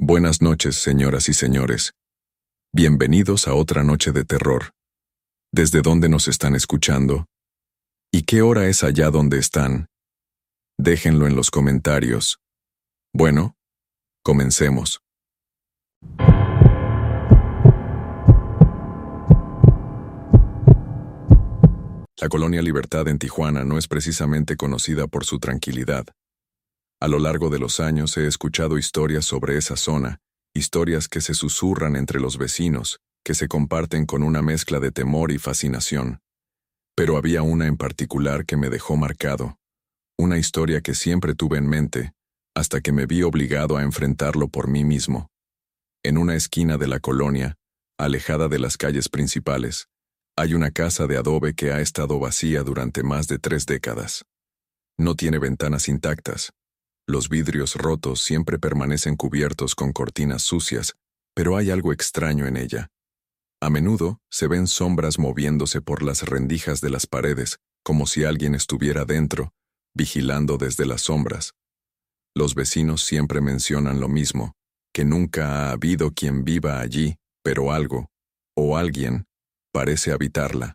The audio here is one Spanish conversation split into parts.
Buenas noches, señoras y señores. Bienvenidos a otra noche de terror. ¿Desde dónde nos están escuchando? ¿Y qué hora es allá donde están? Déjenlo en los comentarios. Bueno, comencemos. La Colonia Libertad en Tijuana no es precisamente conocida por su tranquilidad. A lo largo de los años he escuchado historias sobre esa zona, historias que se susurran entre los vecinos, que se comparten con una mezcla de temor y fascinación. Pero había una en particular que me dejó marcado, una historia que siempre tuve en mente, hasta que me vi obligado a enfrentarlo por mí mismo. En una esquina de la colonia, alejada de las calles principales, hay una casa de adobe que ha estado vacía durante más de 3 décadas. No tiene ventanas intactas. Los vidrios rotos siempre permanecen cubiertos con cortinas sucias, pero hay algo extraño en ella. A menudo se ven sombras moviéndose por las rendijas de las paredes, como si alguien estuviera dentro, vigilando desde las sombras. Los vecinos siempre mencionan lo mismo, que nunca ha habido quien viva allí, pero algo, o alguien, parece habitarla.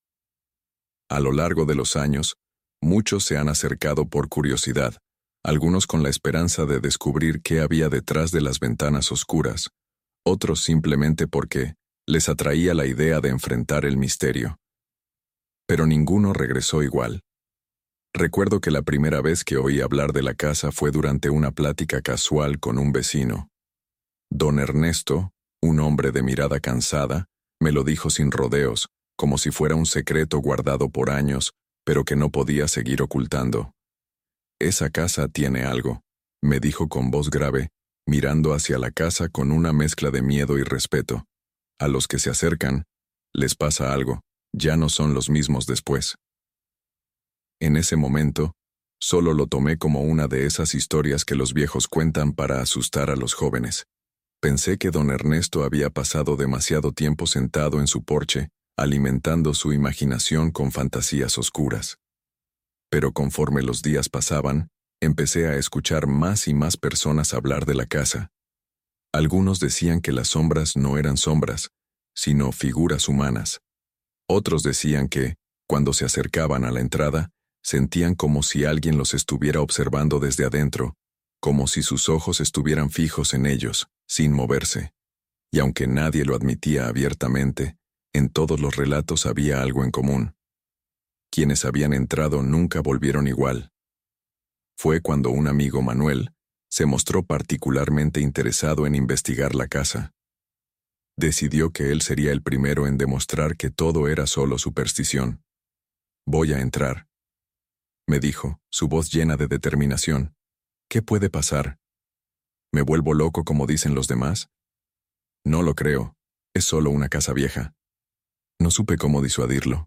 A lo largo de los años, muchos se han acercado por curiosidad, algunos con la esperanza de descubrir qué había detrás de las ventanas oscuras, otros simplemente porque les atraía la idea de enfrentar el misterio. Pero ninguno regresó igual. Recuerdo que la primera vez que oí hablar de la casa fue durante una plática casual con un vecino. Don Ernesto, un hombre de mirada cansada, me lo dijo sin rodeos, como si fuera un secreto guardado por años, pero que no podía seguir ocultando. «Esa casa tiene algo», me dijo con voz grave, mirando hacia la casa con una mezcla de miedo y respeto. A los que se acercan, les pasa algo, ya no son los mismos después. En ese momento, solo lo tomé como una de esas historias que los viejos cuentan para asustar a los jóvenes. Pensé que don Ernesto había pasado demasiado tiempo sentado en su porche, alimentando su imaginación con fantasías oscuras. Pero conforme los días pasaban, empecé a escuchar más y más personas hablar de la casa. Algunos decían que las sombras no eran sombras, sino figuras humanas. Otros decían que, cuando se acercaban a la entrada, sentían como si alguien los estuviera observando desde adentro, como si sus ojos estuvieran fijos en ellos, sin moverse. Y aunque nadie lo admitía abiertamente, en todos los relatos había algo en común. Quienes habían entrado nunca volvieron igual. Fue cuando un amigo, Manuel, se mostró particularmente interesado en investigar la casa. Decidió que él sería el primero en demostrar que todo era solo superstición. «Voy a entrar», me dijo, su voz llena de determinación. «¿Qué puede pasar? ¿Me vuelvo loco como dicen los demás?» «No lo creo, es solo una casa vieja». No supe cómo disuadirlo.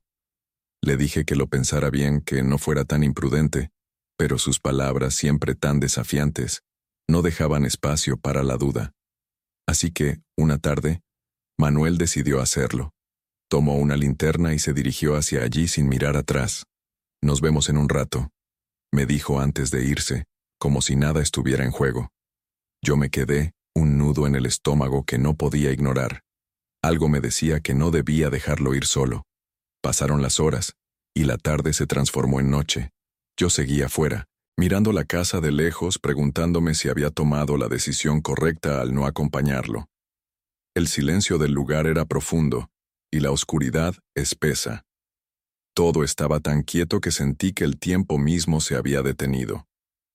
Le dije que lo pensara bien, que no fuera tan imprudente, pero sus palabras, siempre tan desafiantes, no dejaban espacio para la duda. Así que, una tarde, Manuel decidió hacerlo. Tomó una linterna y se dirigió hacia allí sin mirar atrás. «Nos vemos en un rato», me dijo antes de irse, como si nada estuviera en juego. Yo me quedé, un nudo en el estómago que no podía ignorar. Algo me decía que no debía dejarlo ir solo. Pasaron las horas, y la tarde se transformó en noche. Yo seguía afuera, mirando la casa de lejos, preguntándome si había tomado la decisión correcta al no acompañarlo. El silencio del lugar era profundo, y la oscuridad espesa. Todo estaba tan quieto que sentí que el tiempo mismo se había detenido.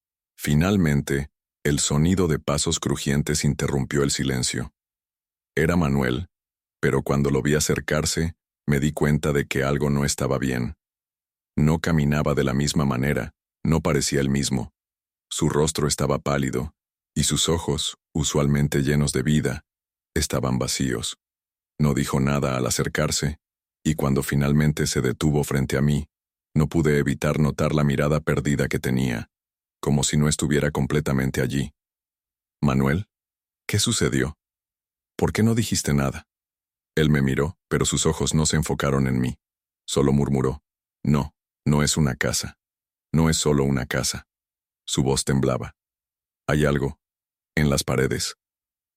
Finalmente, el sonido de pasos crujientes interrumpió el silencio. Era Manuel, pero cuando lo vi acercarse, me di cuenta de que algo no estaba bien. No caminaba de la misma manera, no parecía el mismo. Su rostro estaba pálido, y sus ojos, usualmente llenos de vida, estaban vacíos. No dijo nada al acercarse, y cuando finalmente se detuvo frente a mí, no pude evitar notar la mirada perdida que tenía, como si no estuviera completamente allí. «Manuel, ¿qué sucedió? ¿Por qué no dijiste nada?» Él me miró, pero sus ojos no se enfocaron en mí. Solo murmuró: «No, no es una casa. No es solo una casa». Su voz temblaba. «Hay algo. En las paredes.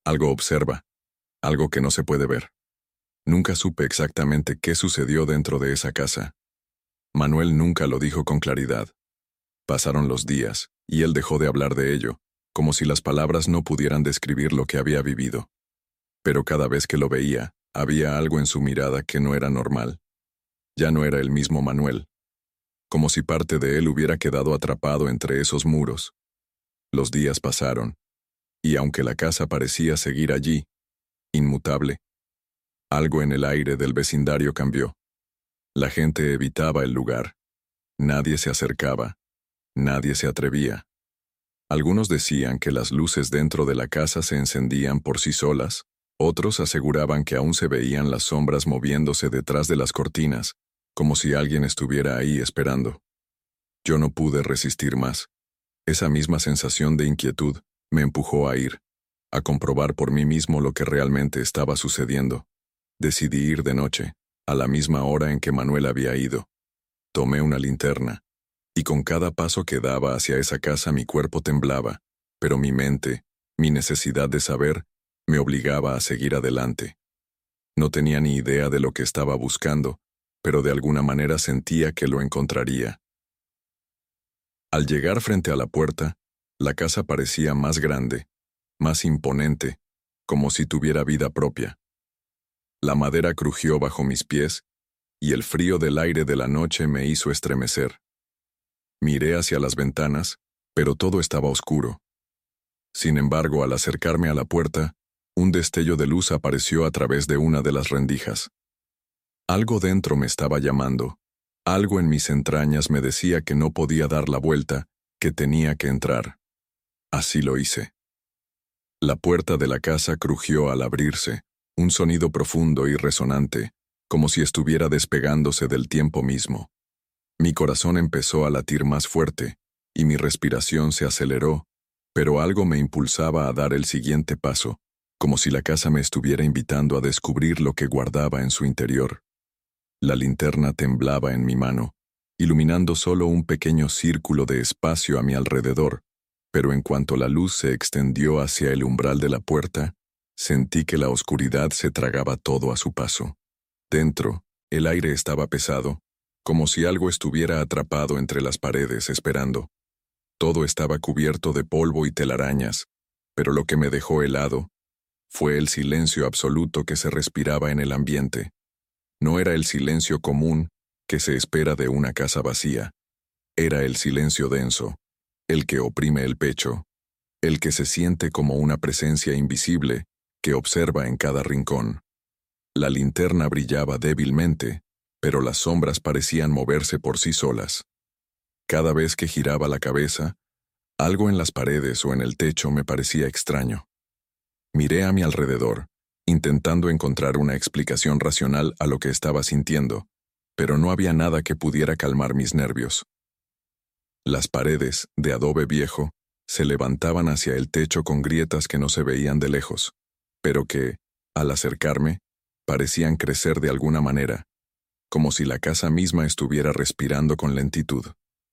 Algo observa, algo que no se puede ver. Nunca supe exactamente qué sucedió dentro de esa casa. Manuel nunca lo dijo con claridad. Pasaron los días, y él dejó de hablar de ello, como si las palabras no pudieran describir lo que había vivido. Pero cada vez que lo veía, había algo en su mirada que no era normal. Ya no era el mismo Manuel. Como si parte de él hubiera quedado atrapado entre esos muros. Los días pasaron, y aunque la casa parecía seguir allí, inmutable, algo en el aire del vecindario cambió. La gente evitaba el lugar. Nadie se acercaba. Nadie se atrevía. Algunos decían que las luces dentro de la casa se encendían por sí solas, otros aseguraban que aún se veían las sombras moviéndose detrás de las cortinas, como si alguien estuviera ahí esperando. Yo no pude resistir más. Esa misma sensación de inquietud me empujó a ir, a comprobar por mí mismo lo que realmente estaba sucediendo. Decidí ir de noche, a la misma hora en que Manuel había ido. Tomé una linterna, y con cada paso que daba hacia esa casa mi cuerpo temblaba, pero mi mente, mi necesidad de saber, me obligaba a seguir adelante. No tenía ni idea de lo que estaba buscando, pero de alguna manera sentía que lo encontraría. Al llegar frente a la puerta, la casa parecía más grande, más imponente, como si tuviera vida propia. La madera crujió bajo mis pies, y el frío del aire de la noche me hizo estremecer. Miré hacia las ventanas, pero todo estaba oscuro. Sin embargo, al acercarme a la puerta, un destello de luz apareció a través de una de las rendijas. Algo dentro me estaba llamando. Algo en mis entrañas me decía que no podía dar la vuelta, que tenía que entrar. Así lo hice. La puerta de la casa crujió al abrirse, un sonido profundo y resonante, como si estuviera despegándose del tiempo mismo. Mi corazón empezó a latir más fuerte, y mi respiración se aceleró, pero algo me impulsaba a dar el siguiente paso, como si la casa me estuviera invitando a descubrir lo que guardaba en su interior. La linterna temblaba en mi mano, iluminando solo un pequeño círculo de espacio a mi alrededor, pero en cuanto la luz se extendió hacia el umbral de la puerta, sentí que la oscuridad se tragaba todo a su paso. Dentro, el aire estaba pesado, como si algo estuviera atrapado entre las paredes esperando. Todo estaba cubierto de polvo y telarañas, pero lo que me dejó helado fue el silencio absoluto que se respiraba en el ambiente. No era el silencio común que se espera de una casa vacía. Era el silencio denso, el que oprime el pecho, el que se siente como una presencia invisible que observa en cada rincón. La linterna brillaba débilmente, pero las sombras parecían moverse por sí solas. Cada vez que giraba la cabeza, algo en las paredes o en el techo me parecía extraño. Miré a mi alrededor, intentando encontrar una explicación racional a lo que estaba sintiendo, pero no había nada que pudiera calmar mis nervios. Las paredes, de adobe viejo, se levantaban hacia el techo con grietas que no se veían de lejos, pero que, al acercarme, parecían crecer de alguna manera, como si la casa misma estuviera respirando con lentitud.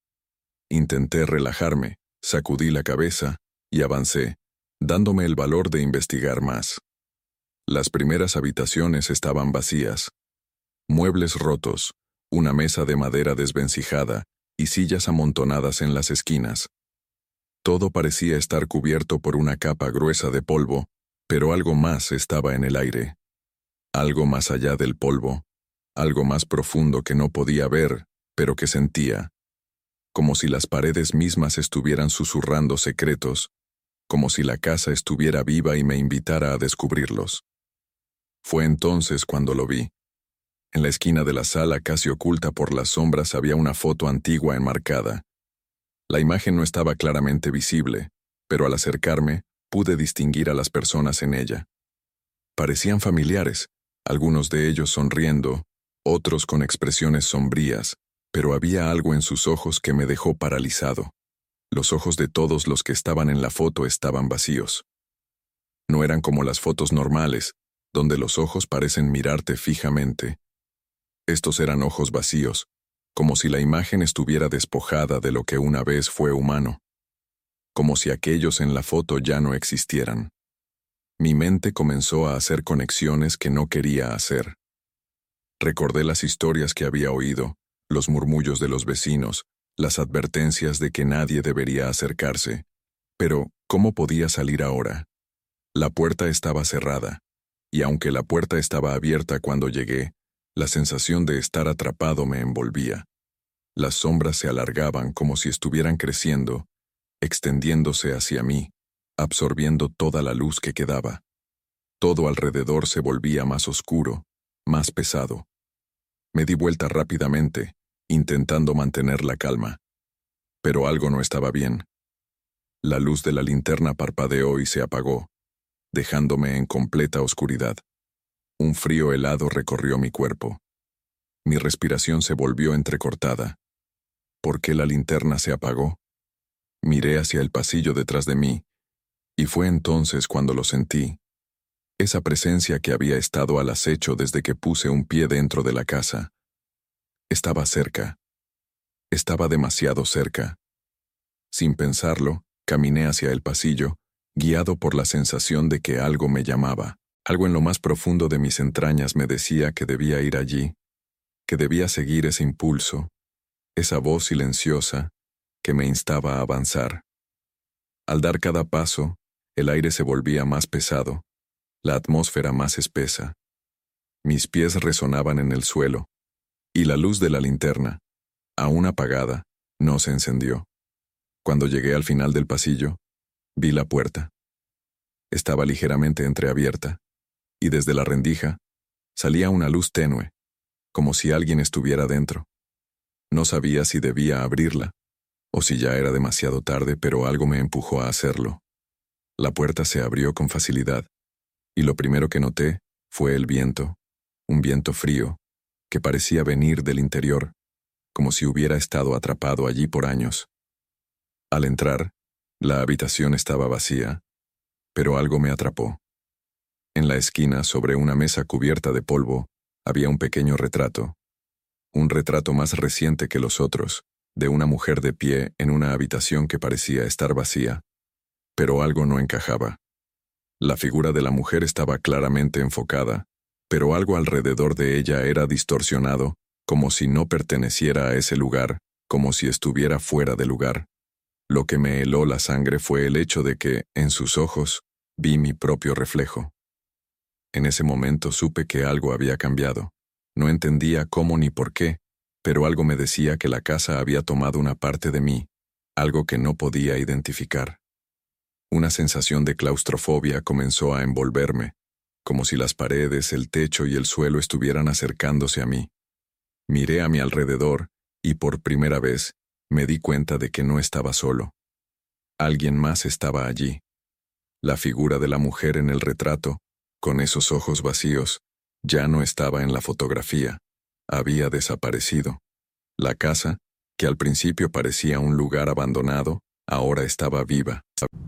Intenté relajarme, sacudí la cabeza y avancé, dándome el valor de investigar más. Las primeras habitaciones estaban vacías. Muebles rotos, una mesa de madera desvencijada y sillas amontonadas en las esquinas. Todo parecía estar cubierto por una capa gruesa de polvo, pero algo más estaba en el aire. Algo más allá del polvo, algo más profundo que no podía ver, pero que sentía. Como si las paredes mismas estuvieran susurrando secretos, como si la casa estuviera viva y me invitara a descubrirlos. Fue entonces cuando lo vi. En la esquina de la sala, casi oculta por las sombras, había una foto antigua enmarcada. La imagen no estaba claramente visible, pero al acercarme, pude distinguir a las personas en ella. Parecían familiares, algunos de ellos sonriendo, otros con expresiones sombrías, pero había algo en sus ojos que me dejó paralizado. Los ojos de todos los que estaban en la foto estaban vacíos. No eran como las fotos normales, donde los ojos parecen mirarte fijamente. Estos eran ojos vacíos, como si la imagen estuviera despojada de lo que una vez fue humano, como si aquellos en la foto ya no existieran. Mi mente comenzó a hacer conexiones que no quería hacer. Recordé las historias que había oído, los murmullos de los vecinos, las advertencias de que nadie debería acercarse. Pero, ¿cómo podía salir ahora? La puerta estaba cerrada, y aunque la puerta estaba abierta cuando llegué, la sensación de estar atrapado me envolvía. Las sombras se alargaban como si estuvieran creciendo, extendiéndose hacia mí, absorbiendo toda la luz que quedaba. Todo alrededor se volvía más oscuro, más pesado. Me di vuelta rápidamente, intentando mantener la calma. Pero algo no estaba bien. La luz de la linterna parpadeó y se apagó, dejándome en completa oscuridad. Un frío helado recorrió mi cuerpo. Mi respiración se volvió entrecortada. ¿Por qué la linterna se apagó? Miré hacia el pasillo detrás de mí, y fue entonces cuando lo sentí. Esa presencia que había estado al acecho desde que puse un pie dentro de la casa. Estaba cerca. Estaba demasiado cerca. Sin pensarlo, caminé hacia el pasillo, guiado por la sensación de que algo me llamaba. Algo en lo más profundo de mis entrañas me decía que debía ir allí, que debía seguir ese impulso, esa voz silenciosa que me instaba a avanzar. Al dar cada paso, el aire se volvía más pesado, la atmósfera más espesa. Mis pies resonaban en el suelo, y la luz de la linterna, aún apagada, no se encendió. Cuando llegué al final del pasillo, vi la puerta. Estaba ligeramente entreabierta, y desde la rendija salía una luz tenue, como si alguien estuviera dentro. No sabía si debía abrirla, o si ya era demasiado tarde, pero algo me empujó a hacerlo. La puerta se abrió con facilidad, y lo primero que noté fue el viento, un viento frío, que parecía venir del interior, como si hubiera estado atrapado allí por años. Al entrar, la habitación estaba vacía, pero algo me atrapó. En la esquina, sobre una mesa cubierta de polvo, había un pequeño retrato. Un retrato más reciente que los otros, de una mujer de pie en una habitación que parecía estar vacía. Pero algo no encajaba. La figura de la mujer estaba claramente enfocada, pero algo alrededor de ella era distorsionado, como si no perteneciera a ese lugar, como si estuviera fuera de lugar. Lo que me heló la sangre fue el hecho de que, en sus ojos, vi mi propio reflejo. En ese momento supe que algo había cambiado. No entendía cómo ni por qué, pero algo me decía que la casa había tomado una parte de mí, algo que no podía identificar. Una sensación de claustrofobia comenzó a envolverme, como si las paredes, el techo y el suelo estuvieran acercándose a mí. Miré a mi alrededor y por primera vez me di cuenta de que no estaba solo. Alguien más estaba allí. La figura de la mujer en el retrato, con esos ojos vacíos, ya no estaba en la fotografía. Había desaparecido. La casa, que al principio parecía un lugar abandonado, ahora estaba viva.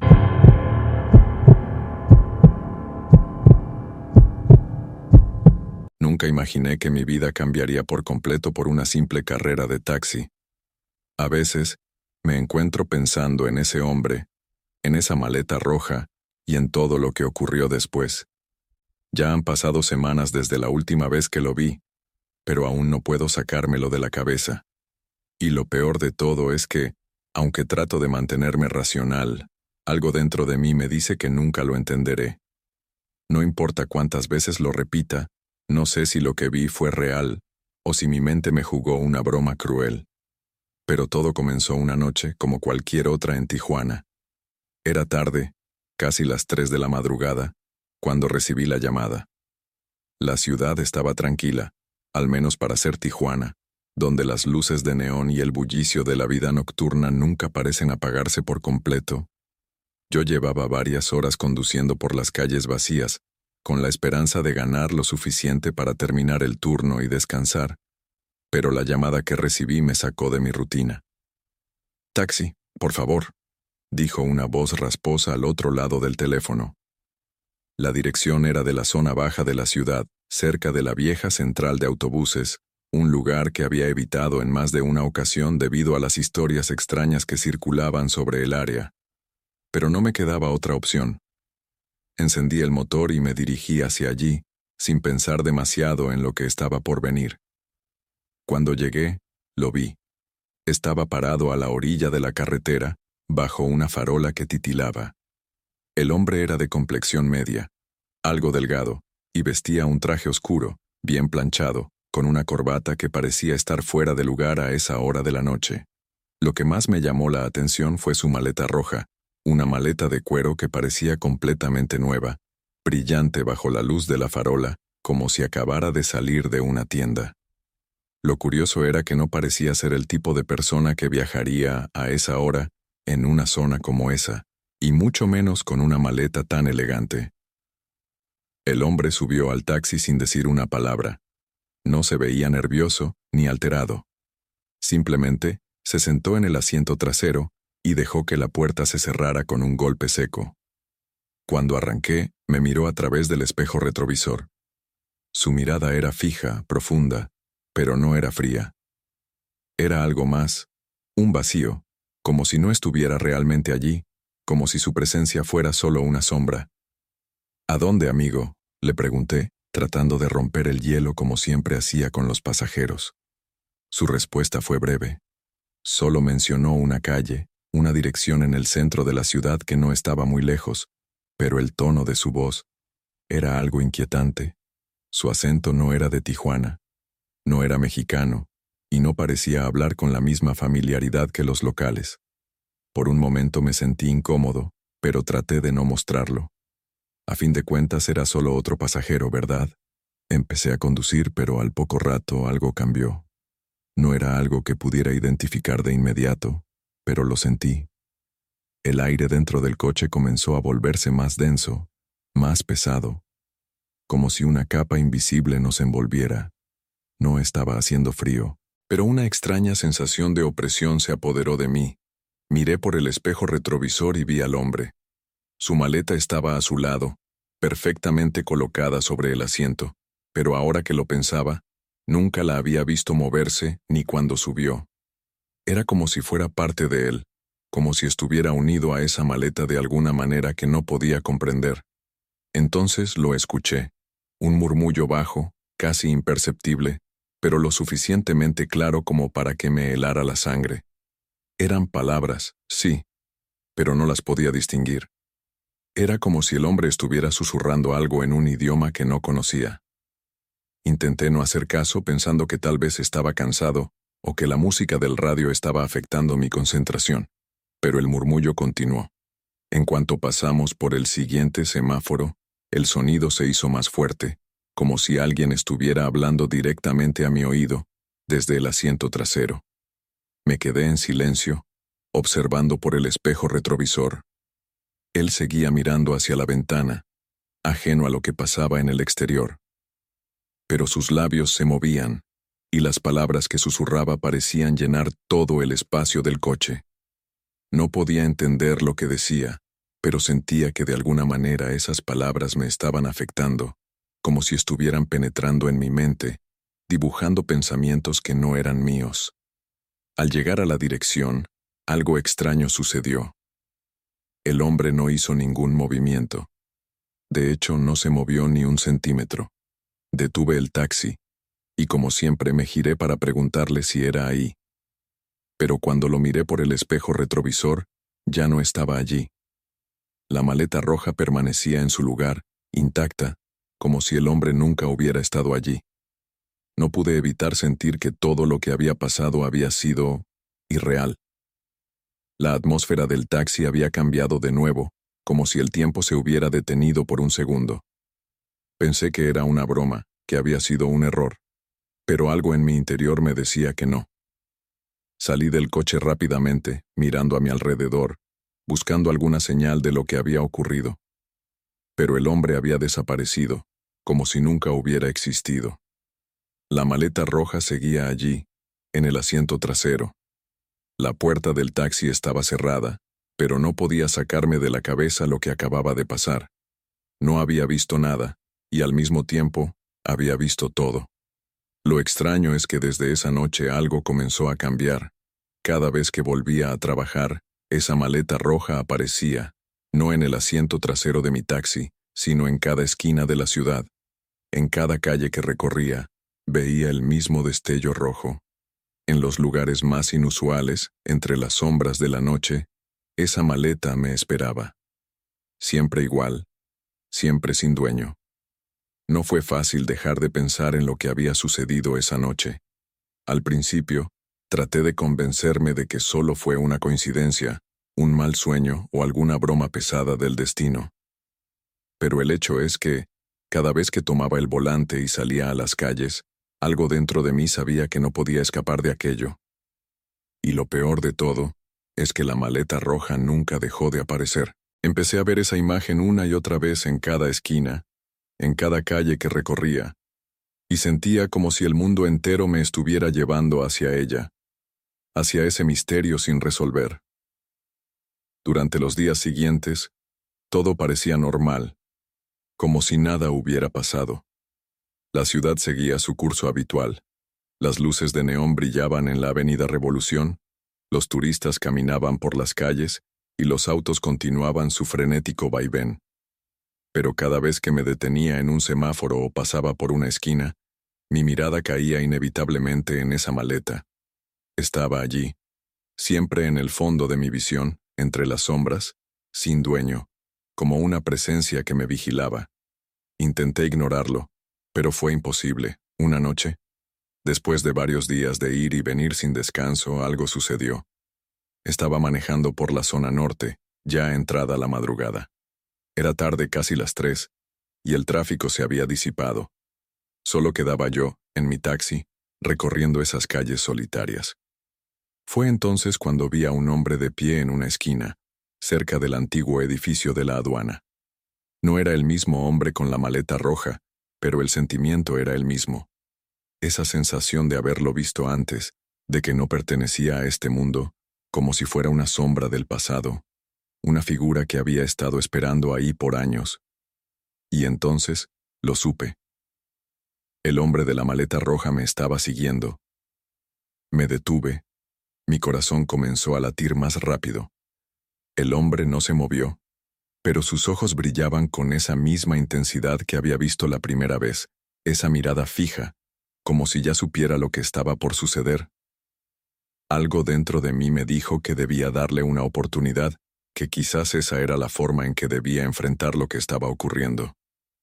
Nunca imaginé que mi vida cambiaría por completo por una simple carrera de taxi. A veces, me encuentro pensando en ese hombre, en esa maleta roja y en todo lo que ocurrió después. Ya han pasado semanas desde la última vez que lo vi, pero aún no puedo sacármelo de la cabeza. Y lo peor de todo es que, aunque trato de mantenerme racional, algo dentro de mí me dice que nunca lo entenderé. No importa cuántas veces lo repita, no sé si lo que vi fue real o si mi mente me jugó una broma cruel. Pero todo comenzó una noche como cualquier otra en Tijuana. Era tarde, casi las 3 de la madrugada, cuando recibí la llamada. La ciudad estaba tranquila, al menos para ser Tijuana, donde las luces de neón y el bullicio de la vida nocturna nunca parecen apagarse por completo. Yo llevaba varias horas conduciendo por las calles vacías, con la esperanza de ganar lo suficiente para terminar el turno y descansar, pero la llamada que recibí me sacó de mi rutina. «Taxi, por favor», dijo una voz rasposa al otro lado del teléfono. La dirección era de la zona baja de la ciudad, cerca de la vieja central de autobuses, un lugar que había evitado en más de una ocasión debido a las historias extrañas que circulaban sobre el área. Pero no me quedaba otra opción. Encendí el motor y me dirigí hacia allí, sin pensar demasiado en lo que estaba por venir. Cuando llegué, lo vi. Estaba parado a la orilla de la carretera, bajo una farola que titilaba. El hombre era de complexión media, algo delgado, y vestía un traje oscuro, bien planchado, con una corbata que parecía estar fuera de lugar a esa hora de la noche. Lo que más me llamó la atención fue su maleta roja, una maleta de cuero que parecía completamente nueva, brillante bajo la luz de la farola, como si acabara de salir de una tienda. Lo curioso era que no parecía ser el tipo de persona que viajaría a esa hora en una zona como esa, y mucho menos con una maleta tan elegante. El hombre subió al taxi sin decir una palabra. No se veía nervioso ni alterado. Simplemente se sentó en el asiento trasero y dejó que la puerta se cerrara con un golpe seco. Cuando arranqué, me miró a través del espejo retrovisor. Su mirada era fija, profunda, pero no era fría. Era algo más, un vacío, como si no estuviera realmente allí, como si su presencia fuera solo una sombra. ¿A dónde, amigo?, le pregunté, tratando de romper el hielo como siempre hacía con los pasajeros. Su respuesta fue breve. Solo mencionó una calle, una dirección en el centro de la ciudad que no estaba muy lejos, pero el tono de su voz era algo inquietante. Su acento no era de Tijuana, no era mexicano, y no parecía hablar con la misma familiaridad que los locales. Por un momento me sentí incómodo, pero traté de no mostrarlo. A fin de cuentas era solo otro pasajero, ¿verdad? Empecé a conducir, pero al poco rato algo cambió. No era algo que pudiera identificar de inmediato, pero lo sentí. El aire dentro del coche comenzó a volverse más denso, más pesado, como si una capa invisible nos envolviera. No estaba haciendo frío, pero una extraña sensación de opresión se apoderó de mí. Miré por el espejo retrovisor y vi al hombre. Su maleta estaba a su lado, perfectamente colocada sobre el asiento, pero ahora que lo pensaba, nunca la había visto moverse ni cuando subió. Era como si fuera parte de él, como si estuviera unido a esa maleta de alguna manera que no podía comprender. Entonces lo escuché, un murmullo bajo, casi imperceptible, pero lo suficientemente claro como para que me helara la sangre. Eran palabras, sí, pero no las podía distinguir. Era como si el hombre estuviera susurrando algo en un idioma que no conocía. Intenté no hacer caso pensando que tal vez estaba cansado o que la música del radio estaba afectando mi concentración, pero el murmullo continuó. En cuanto pasamos por el siguiente semáforo, el sonido se hizo más fuerte, como si alguien estuviera hablando directamente a mi oído, desde el asiento trasero. Me quedé en silencio, observando por el espejo retrovisor. Él seguía mirando hacia la ventana, ajeno a lo que pasaba en el exterior. Pero sus labios se movían, y las palabras que susurraba parecían llenar todo el espacio del coche. No podía entender lo que decía, pero sentía que de alguna manera esas palabras me estaban afectando, como si estuvieran penetrando en mi mente, dibujando pensamientos que no eran míos. Al llegar a la dirección, algo extraño sucedió. El hombre no hizo ningún movimiento. De hecho, no se movió ni un centímetro. Detuve el taxi, y como siempre me giré para preguntarle si era ahí. Pero cuando lo miré por el espejo retrovisor, ya no estaba allí. La maleta roja permanecía en su lugar, intacta, como si el hombre nunca hubiera estado allí. No pude evitar sentir que todo lo que había pasado había sido irreal. La atmósfera del taxi había cambiado de nuevo, como si el tiempo se hubiera detenido por un segundo. Pensé que era una broma, que había sido un error, pero algo en mi interior me decía que no. Salí del coche rápidamente, mirando a mi alrededor, buscando alguna señal de lo que había ocurrido. Pero el hombre había desaparecido, como si nunca hubiera existido. La maleta roja seguía allí, en el asiento trasero. La puerta del taxi estaba cerrada, pero no podía sacarme de la cabeza lo que acababa de pasar. No había visto nada, y al mismo tiempo, había visto todo. Lo extraño es que desde esa noche algo comenzó a cambiar. Cada vez que volvía a trabajar, esa maleta roja aparecía, no en el asiento trasero de mi taxi, sino en cada esquina de la ciudad. En cada calle que recorría, veía el mismo destello rojo. En los lugares más inusuales, entre las sombras de la noche, esa maleta me esperaba. Siempre igual, siempre sin dueño. No fue fácil dejar de pensar en lo que había sucedido esa noche. Al principio, traté de convencerme de que solo fue una coincidencia, un mal sueño o alguna broma pesada del destino. Pero el hecho es que, cada vez que tomaba el volante y salía a las calles, algo dentro de mí sabía que no podía escapar de aquello. Y lo peor de todo, es que la maleta roja nunca dejó de aparecer. Empecé a ver esa imagen una y otra vez en cada esquina, en cada calle que recorría, y sentía como si el mundo entero me estuviera llevando hacia ella, hacia ese misterio sin resolver. Durante los días siguientes, todo parecía normal, como si nada hubiera pasado. La ciudad seguía su curso habitual. Las luces de neón brillaban en la Avenida Revolución, los turistas caminaban por las calles y los autos continuaban su frenético vaivén. Pero cada vez que me detenía en un semáforo o pasaba por una esquina, mi mirada caía inevitablemente en esa maleta. Estaba allí, siempre en el fondo de mi visión, entre las sombras, sin dueño, como una presencia que me vigilaba. Intenté ignorarlo, pero fue imposible. Una noche, después de varios días de ir y venir sin descanso, algo sucedió. Estaba manejando por la zona norte, ya entrada la madrugada. Era tarde, casi las 3, y el tráfico se había disipado. Solo quedaba yo, en mi taxi, recorriendo esas calles solitarias. Fue entonces cuando vi a un hombre de pie en una esquina, cerca del antiguo edificio de la aduana. No era el mismo hombre con la maleta roja, pero el sentimiento era el mismo. Esa sensación de haberlo visto antes, de que no pertenecía a este mundo, como si fuera una sombra del pasado, una figura que había estado esperando ahí por años. Y entonces, lo supe. El hombre de la maleta roja me estaba siguiendo. Me detuve. Mi corazón comenzó a latir más rápido. El hombre no se movió, pero sus ojos brillaban con esa misma intensidad que había visto la primera vez, esa mirada fija, como si ya supiera lo que estaba por suceder. Algo dentro de mí me dijo que debía darle una oportunidad, que quizás esa era la forma en que debía enfrentar lo que estaba ocurriendo.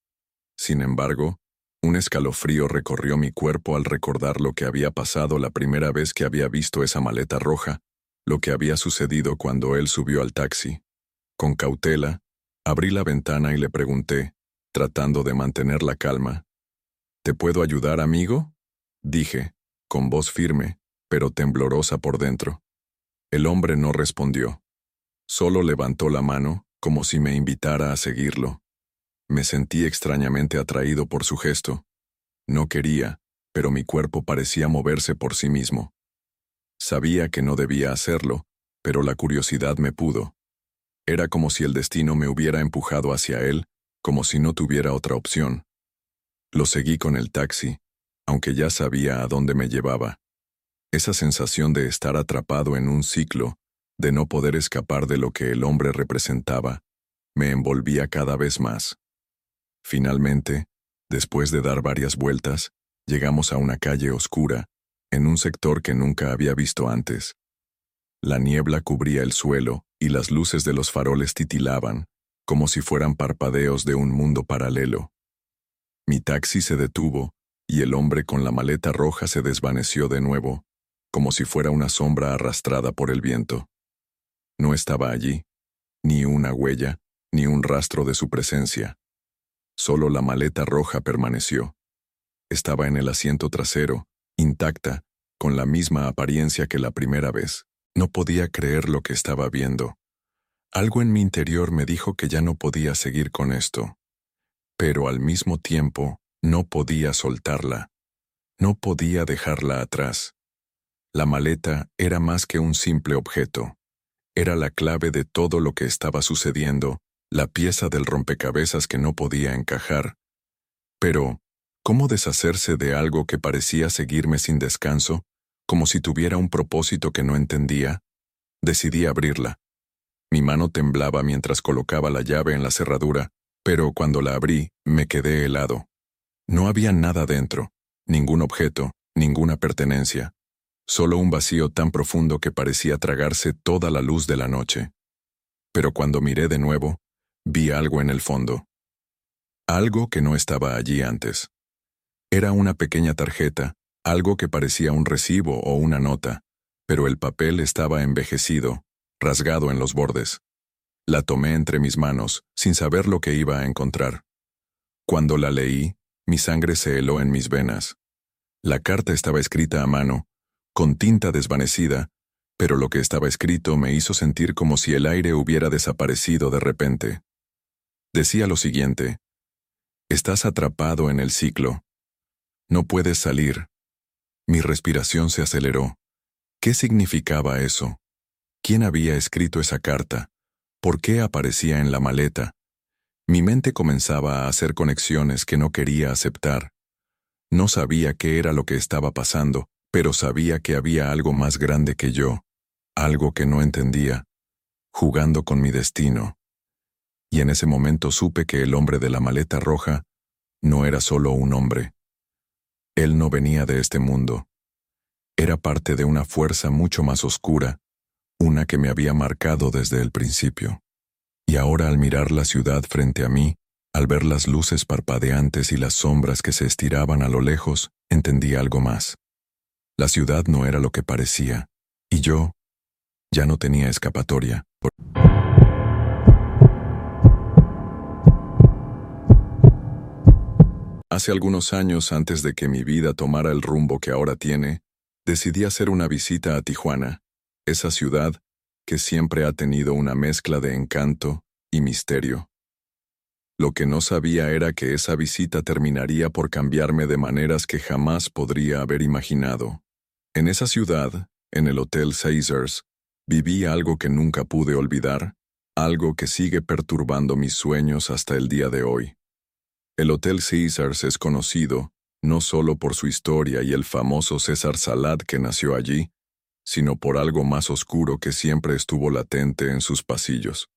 Sin embargo, un escalofrío recorrió mi cuerpo al recordar lo que había pasado la primera vez que había visto esa maleta roja, lo que había sucedido cuando él subió al taxi. Con cautela, abrí la ventana y le pregunté, tratando de mantener la calma. ¿Te puedo ayudar, amigo?, dije, con voz firme, pero temblorosa por dentro. El hombre no respondió. Solo levantó la mano, como si me invitara a seguirlo. Me sentí extrañamente atraído por su gesto. No quería, pero mi cuerpo parecía moverse por sí mismo. Sabía que no debía hacerlo, pero la curiosidad me pudo. Era como si el destino me hubiera empujado hacia él, como si no tuviera otra opción. Lo seguí con el taxi, aunque ya sabía a dónde me llevaba. Esa sensación de estar atrapado en un ciclo, de no poder escapar de lo que el hombre representaba, me envolvía cada vez más. Finalmente, después de dar varias vueltas, llegamos a una calle oscura, en un sector que nunca había visto antes. La niebla cubría el suelo y las luces de los faroles titilaban, como si fueran parpadeos de un mundo paralelo. Mi taxi se detuvo, y el hombre con la maleta roja se desvaneció de nuevo, como si fuera una sombra arrastrada por el viento. No estaba allí, ni una huella, ni un rastro de su presencia. Solo la maleta roja permaneció. Estaba en el asiento trasero, intacta, con la misma apariencia que la primera vez. No podía creer lo que estaba viendo. Algo en mi interior me dijo que ya no podía seguir con esto. Pero al mismo tiempo, no podía soltarla. No podía dejarla atrás. La maleta era más que un simple objeto. Era la clave de todo lo que estaba sucediendo, la pieza del rompecabezas que no podía encajar. Pero, ¿cómo deshacerse de algo que parecía seguirme sin descanso, como si tuviera un propósito que no entendía? Decidí abrirla. Mi mano temblaba mientras colocaba la llave en la cerradura, Pero cuando la abrí, me quedé helado. No había nada dentro, ningún objeto, ninguna pertenencia, solo un vacío tan profundo que parecía tragarse toda la luz de la noche. Pero cuando miré de nuevo, vi algo en el fondo. Algo que no estaba allí antes. Era una pequeña tarjeta, algo que parecía un recibo o una nota, pero el papel estaba envejecido, rasgado en los bordes. La tomé entre mis manos, sin saber lo que iba a encontrar. Cuando la leí, mi sangre se heló en mis venas. La carta estaba escrita a mano, con tinta desvanecida, pero lo que estaba escrito me hizo sentir como si el aire hubiera desaparecido de repente. Decía lo siguiente: estás atrapado en el ciclo. No puedes salir. Mi respiración se aceleró. ¿Qué significaba eso? ¿Quién había escrito esa carta? ¿Por qué aparecía en la maleta? Mi mente comenzaba a hacer conexiones que no quería aceptar. No sabía qué era lo que estaba pasando, pero sabía que había algo más grande que yo, algo que no entendía, jugando con mi destino. Y en ese momento supe que el hombre de la maleta roja no era solo un hombre. Él no venía de este mundo. Era parte de una fuerza mucho más oscura, una que me había marcado desde el principio. Y ahora, al mirar la ciudad frente a mí, al ver las luces parpadeantes y las sombras que se estiraban a lo lejos, entendí algo más. La ciudad no era lo que parecía, y yo ya no tenía escapatoria. Hace algunos años, antes de que mi vida tomara el rumbo que ahora tiene, decidí hacer una visita a Tijuana, esa ciudad que siempre ha tenido una mezcla de encanto y misterio. Lo que no sabía era que esa visita terminaría por cambiarme de maneras que jamás podría haber imaginado. En esa ciudad, en el Hotel Caesars, viví algo que nunca pude olvidar, algo que sigue perturbando mis sueños hasta el día de hoy. El Hotel Caesars es conocido no solo por su historia y el famoso César Salat que nació allí, sino por algo más oscuro que siempre estuvo latente en sus pasillos.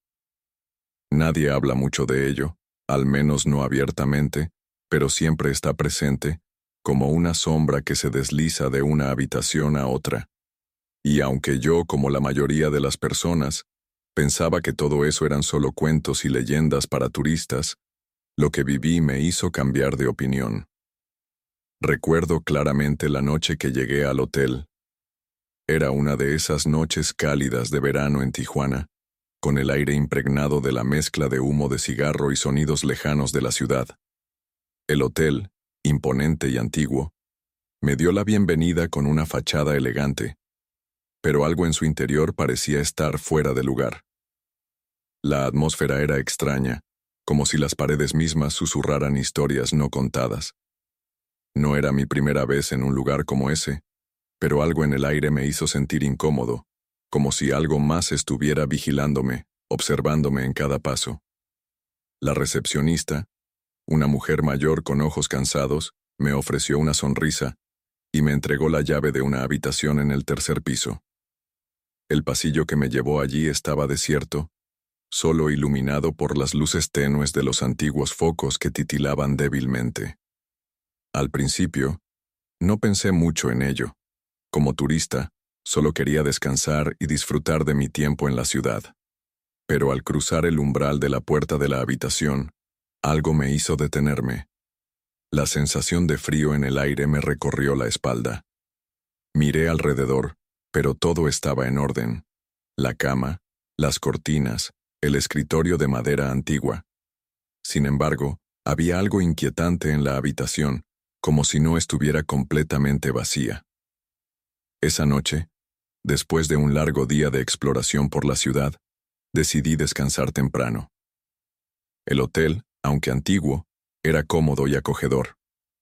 Nadie habla mucho de ello, al menos no abiertamente, pero siempre está presente, como una sombra que se desliza de una habitación a otra. Y aunque yo, como la mayoría de las personas, pensaba que todo eso eran solo cuentos y leyendas para turistas, lo que viví me hizo cambiar de opinión. Recuerdo claramente la noche que llegué al hotel. Era una de esas noches cálidas de verano en Tijuana, con el aire impregnado de la mezcla de humo de cigarro y sonidos lejanos de la ciudad. El hotel, imponente y antiguo, me dio la bienvenida con una fachada elegante, pero algo en su interior parecía estar fuera de lugar. La atmósfera era extraña, como si las paredes mismas susurraran historias no contadas. No era mi primera vez en un lugar como ese, pero algo en el aire me hizo sentir incómodo, como si algo más estuviera vigilándome, observándome en cada paso. La recepcionista, una mujer mayor con ojos cansados, me ofreció una sonrisa y me entregó la llave de una habitación en el tercer piso. El pasillo que me llevó allí estaba desierto, solo iluminado por las luces tenues de los antiguos focos que titilaban débilmente. Al principio, no pensé mucho en ello. Como turista, solo quería descansar y disfrutar de mi tiempo en la ciudad. Pero al cruzar el umbral de la puerta de la habitación, algo me hizo detenerme. La sensación de frío en el aire me recorrió la espalda. Miré alrededor, pero todo estaba en orden. La cama, las cortinas, el escritorio de madera antigua. Sin embargo, había algo inquietante en la habitación, como si no estuviera completamente vacía. Esa noche, después de un largo día de exploración por la ciudad, decidí descansar temprano. El hotel, aunque antiguo, era cómodo y acogedor.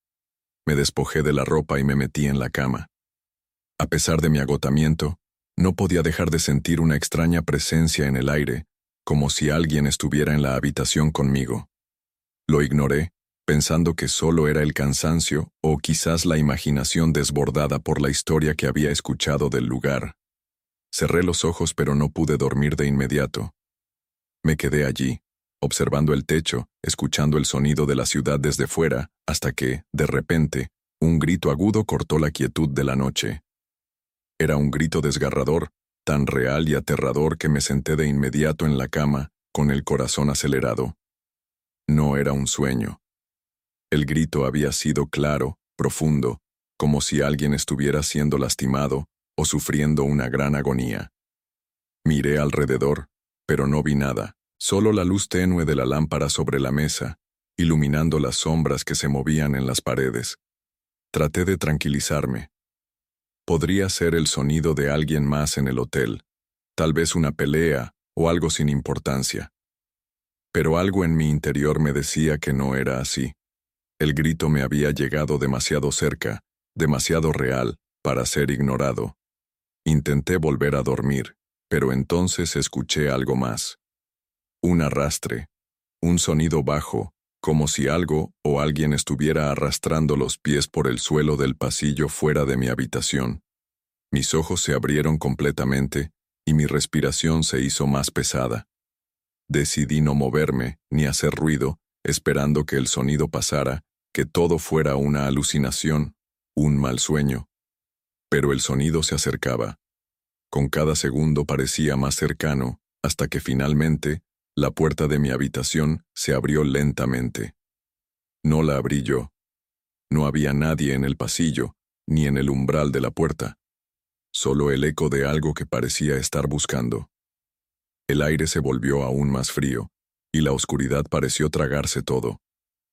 Me despojé de la ropa y me metí en la cama. A pesar de mi agotamiento, no podía dejar de sentir una extraña presencia en el aire, como si alguien estuviera en la habitación conmigo. Lo ignoré, pensando que solo era el cansancio o quizás la imaginación desbordada por la historia que había escuchado del lugar. Cerré los ojos pero no pude dormir de inmediato. Me quedé allí, observando el techo, escuchando el sonido de la ciudad desde fuera, hasta que, de repente, un grito agudo cortó la quietud de la noche. Era un grito desgarrador, tan real y aterrador que me senté de inmediato en la cama, con el corazón acelerado. No era un sueño. El grito había sido claro, profundo, como si alguien estuviera siendo lastimado o sufriendo una gran agonía. Miré alrededor, pero no vi nada, solo la luz tenue de la lámpara sobre la mesa, iluminando las sombras que se movían en las paredes. Traté de tranquilizarme. Podría ser el sonido de alguien más en el hotel, tal vez una pelea o algo sin importancia. Pero algo en mi interior me decía que no era así. El grito me había llegado demasiado cerca, demasiado real, para ser ignorado. Intenté volver a dormir, pero entonces escuché algo más. Un arrastre, un sonido bajo, como si algo o alguien estuviera arrastrando los pies por el suelo del pasillo fuera de mi habitación. Mis ojos se abrieron completamente y mi respiración se hizo más pesada. Decidí no moverme ni hacer ruido, esperando que el sonido pasara, que todo fuera una alucinación, un mal sueño. Pero el sonido se acercaba. Con cada segundo parecía más cercano, hasta que finalmente, la puerta de mi habitación se abrió lentamente. No la abrí yo. No había nadie en el pasillo, ni en el umbral de la puerta. Solo el eco de algo que parecía estar buscando. El aire se volvió aún más frío, y la oscuridad pareció tragarse todo.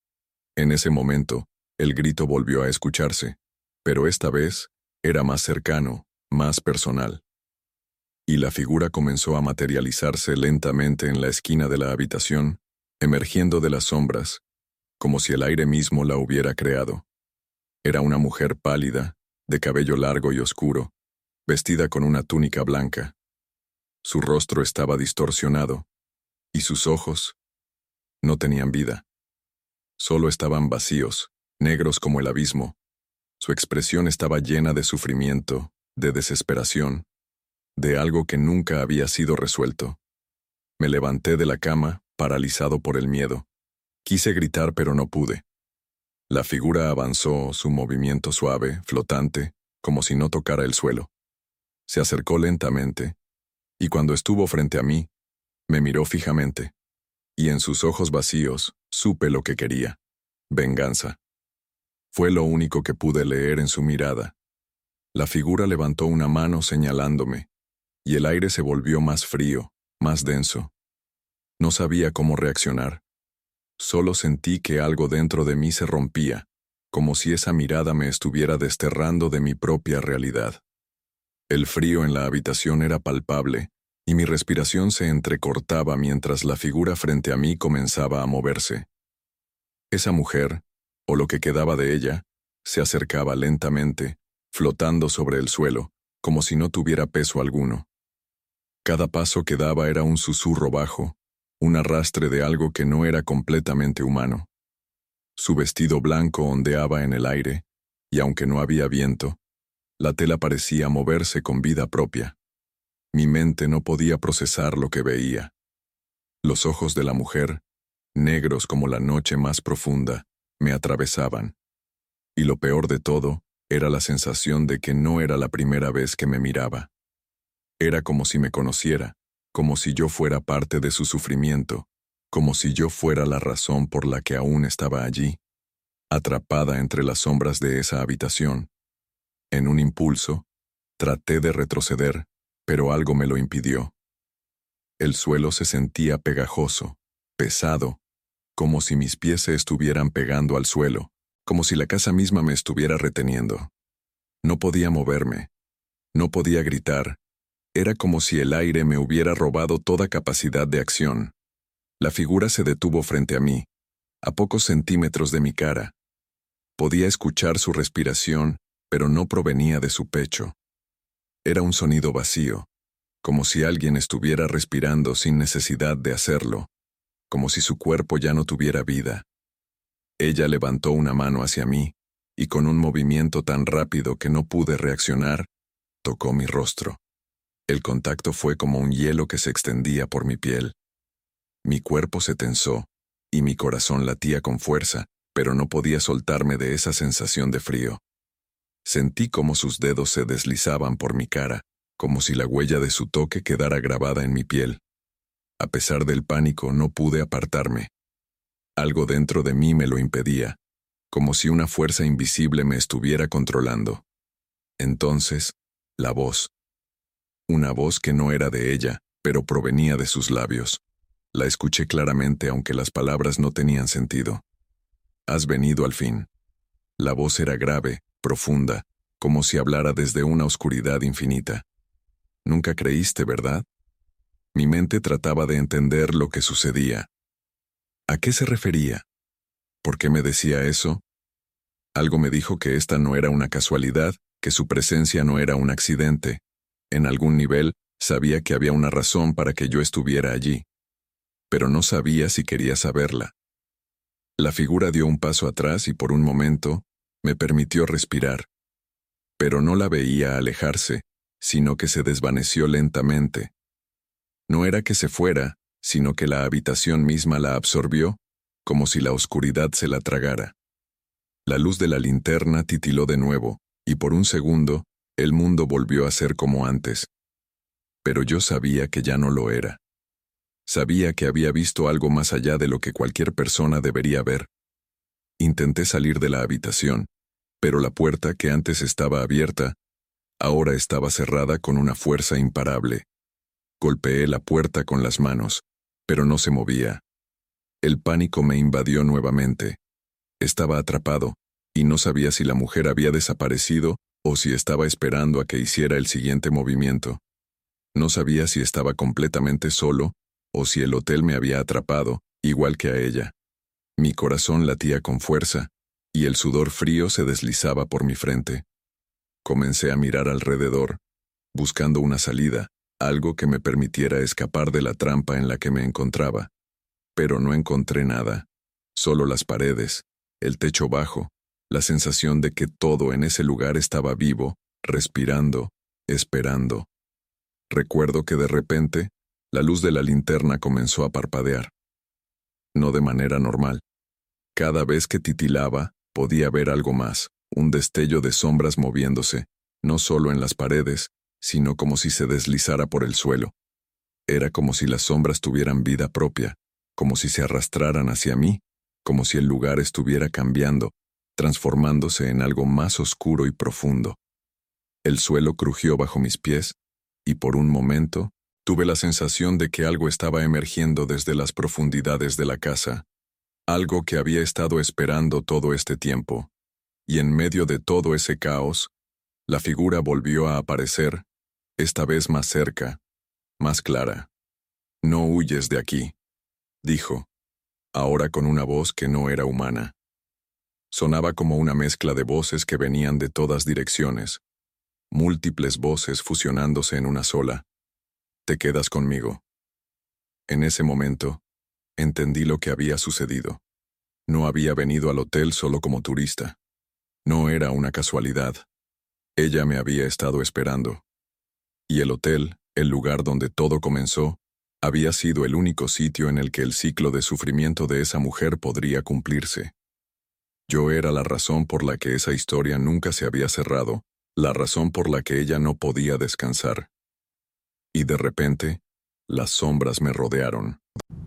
En ese momento, el grito volvió a escucharse, pero esta vez era más cercano, más personal. Y la figura comenzó a materializarse lentamente en la esquina de la habitación, emergiendo de las sombras, como si el aire mismo la hubiera creado. Era una mujer pálida, de cabello largo y oscuro, vestida con una túnica blanca. Su rostro estaba distorsionado, y sus ojos no tenían vida. Solo estaban vacíos, negros como el abismo. Su expresión estaba llena de sufrimiento, de desesperación, de algo que nunca había sido resuelto. Me levanté de la cama, paralizado por el miedo. Quise gritar, pero no pude. La figura avanzó, su movimiento suave, flotante, como si no tocara el suelo. Se acercó lentamente, y cuando estuvo frente a mí, me miró fijamente, y en sus ojos vacíos supe lo que quería: venganza. Fue lo único que pude leer en su mirada. La figura levantó una mano señalándome, y el aire se volvió más frío, más denso. No sabía cómo reaccionar. Solo sentí que algo dentro de mí se rompía, como si esa mirada me estuviera desterrando de mi propia realidad. El frío en la habitación era palpable, y mi respiración se entrecortaba mientras la figura frente a mí comenzaba a moverse. Esa mujer, o lo que quedaba de ella, se acercaba lentamente, flotando sobre el suelo, como si no tuviera peso alguno. Cada paso que daba era un susurro bajo, un arrastre de algo que no era completamente humano. Su vestido blanco ondeaba en el aire, y aunque no había viento, la tela parecía moverse con vida propia. Mi mente no podía procesar lo que veía. Los ojos de la mujer, negros como la noche más profunda, me atravesaban. Y lo peor de todo era la sensación de que no era la primera vez que me miraba. Era como si me conociera, como si yo fuera parte de su sufrimiento, como si yo fuera la razón por la que aún estaba allí, atrapada entre las sombras de esa habitación. En un impulso, traté de retroceder, pero algo me lo impidió. El suelo se sentía pegajoso, pesado, como si mis pies se estuvieran pegando al suelo, como si la casa misma me estuviera reteniendo. No podía moverme, no podía gritar. Era como si el aire me hubiera robado toda capacidad de acción. La figura se detuvo frente a mí, a pocos centímetros de mi cara. Podía escuchar su respiración, pero no provenía de su pecho. Era un sonido vacío, como si alguien estuviera respirando sin necesidad de hacerlo, como si su cuerpo ya no tuviera vida. Ella levantó una mano hacia mí, y con un movimiento tan rápido que no pude reaccionar, tocó mi rostro. El contacto fue como un hielo que se extendía por mi piel. Mi cuerpo se tensó, y mi corazón latía con fuerza, pero no podía soltarme de esa sensación de frío. Sentí como sus dedos se deslizaban por mi cara, como si la huella de su toque quedara grabada en mi piel. A pesar del pánico, no pude apartarme. Algo dentro de mí me lo impedía, como si una fuerza invisible me estuviera controlando. Entonces, la voz. Una voz que no era de ella, pero provenía de sus labios. La escuché claramente aunque las palabras no tenían sentido. Has venido al fin. La voz era grave, profunda, como si hablara desde una oscuridad infinita. Nunca creíste, ¿verdad? Mi mente trataba de entender lo que sucedía. ¿A qué se refería? ¿Por qué me decía eso? Algo me dijo que esta no era una casualidad, que su presencia no era un accidente. En algún nivel, sabía que había una razón para que yo estuviera allí. Pero no sabía si quería saberla. La figura dio un paso atrás y por un momento, me permitió respirar. Pero no la veía alejarse, sino que se desvaneció lentamente. No era que se fuera, sino que la habitación misma la absorbió, como si la oscuridad se la tragara. La luz de la linterna titiló de nuevo, y por un segundo, el mundo volvió a ser como antes. Pero yo sabía que ya no lo era. Sabía que había visto algo más allá de lo que cualquier persona debería ver. Intenté salir de la habitación, pero la puerta que antes estaba abierta, ahora estaba cerrada con una fuerza imparable. Golpeé la puerta con las manos, pero no se movía. El pánico me invadió nuevamente. Estaba atrapado, y no sabía si la mujer había desaparecido o si estaba esperando a que hiciera el siguiente movimiento. No sabía si estaba completamente solo o si el hotel me había atrapado, igual que a ella. Mi corazón latía con fuerza, y el sudor frío se deslizaba por mi frente. Comencé a mirar alrededor, buscando una salida, algo que me permitiera escapar de la trampa en la que me encontraba. Pero no encontré nada, solo las paredes, el techo bajo, la sensación de que todo en ese lugar estaba vivo, respirando, esperando. Recuerdo que de repente, la luz de la linterna comenzó a parpadear. No de manera normal. Cada vez que titilaba, podía ver algo más, un destello de sombras moviéndose, no solo en las paredes, sino como si se deslizara por el suelo. Era como si las sombras tuvieran vida propia, como si se arrastraran hacia mí, como si el lugar estuviera cambiando, transformándose en algo más oscuro y profundo. El suelo crujió bajo mis pies, y por un momento, tuve la sensación de que algo estaba emergiendo desde las profundidades de la casa, algo que había estado esperando todo este tiempo, y en medio de todo ese caos, la figura volvió a aparecer, esta vez más cerca, más clara. «No huyes de aquí», dijo, ahora con una voz que no era humana. Sonaba como una mezcla de voces que venían de todas direcciones, múltiples voces fusionándose en una sola. «Te quedas conmigo». En ese momento, entendí lo que había sucedido. No había venido al hotel solo como turista. No era una casualidad. Ella me había estado esperando. Y el hotel, el lugar donde todo comenzó, había sido el único sitio en el que el ciclo de sufrimiento de esa mujer podría cumplirse. Yo era la razón por la que esa historia nunca se había cerrado, la razón por la que ella no podía descansar. Y de repente, las sombras me rodearon.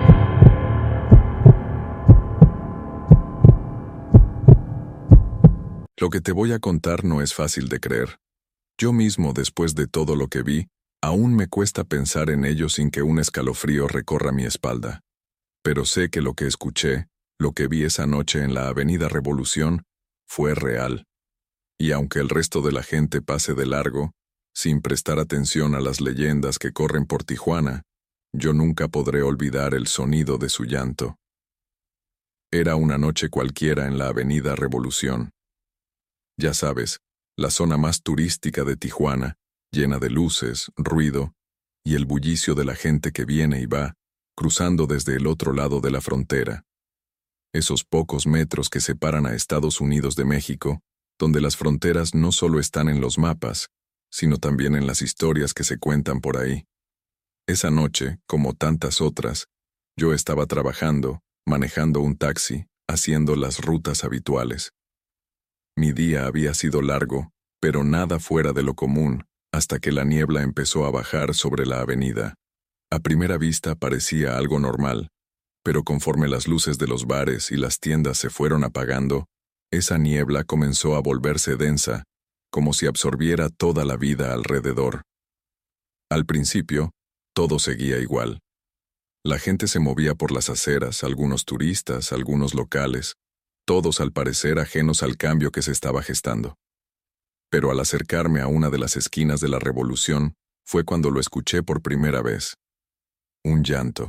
Lo que te voy a contar no es fácil de creer. Yo mismo, después de todo lo que vi, aún me cuesta pensar en ello sin que un escalofrío recorra mi espalda. Pero sé que lo que escuché, lo que vi esa noche en la Avenida Revolución, fue real. Y aunque el resto de la gente pase de largo, sin prestar atención a las leyendas que corren por Tijuana, yo nunca podré olvidar el sonido de su llanto. Era una noche cualquiera en la Avenida Revolución. Ya sabes, la zona más turística de Tijuana, llena de luces, ruido y el bullicio de la gente que viene y va, cruzando desde el otro lado de la frontera. Esos pocos metros que separan a Estados Unidos de México, donde las fronteras no solo están en los mapas, sino también en las historias que se cuentan por ahí. Esa noche, como tantas otras, Yo estaba trabajando, manejando un taxi, haciendo las rutas habituales. Mi día había sido largo, pero nada fuera de lo común, hasta que la niebla empezó a bajar sobre la avenida. A primera vista parecía algo normal, pero conforme las luces de los bares y las tiendas se fueron apagando, esa niebla comenzó a volverse densa, como si absorbiera toda la vida alrededor. Al principio, todo seguía igual. La gente se movía por las aceras, algunos turistas, algunos locales, todos al parecer ajenos al cambio que se estaba gestando. Pero al acercarme a una de las esquinas de la Revolución, fue cuando lo escuché por primera vez. Un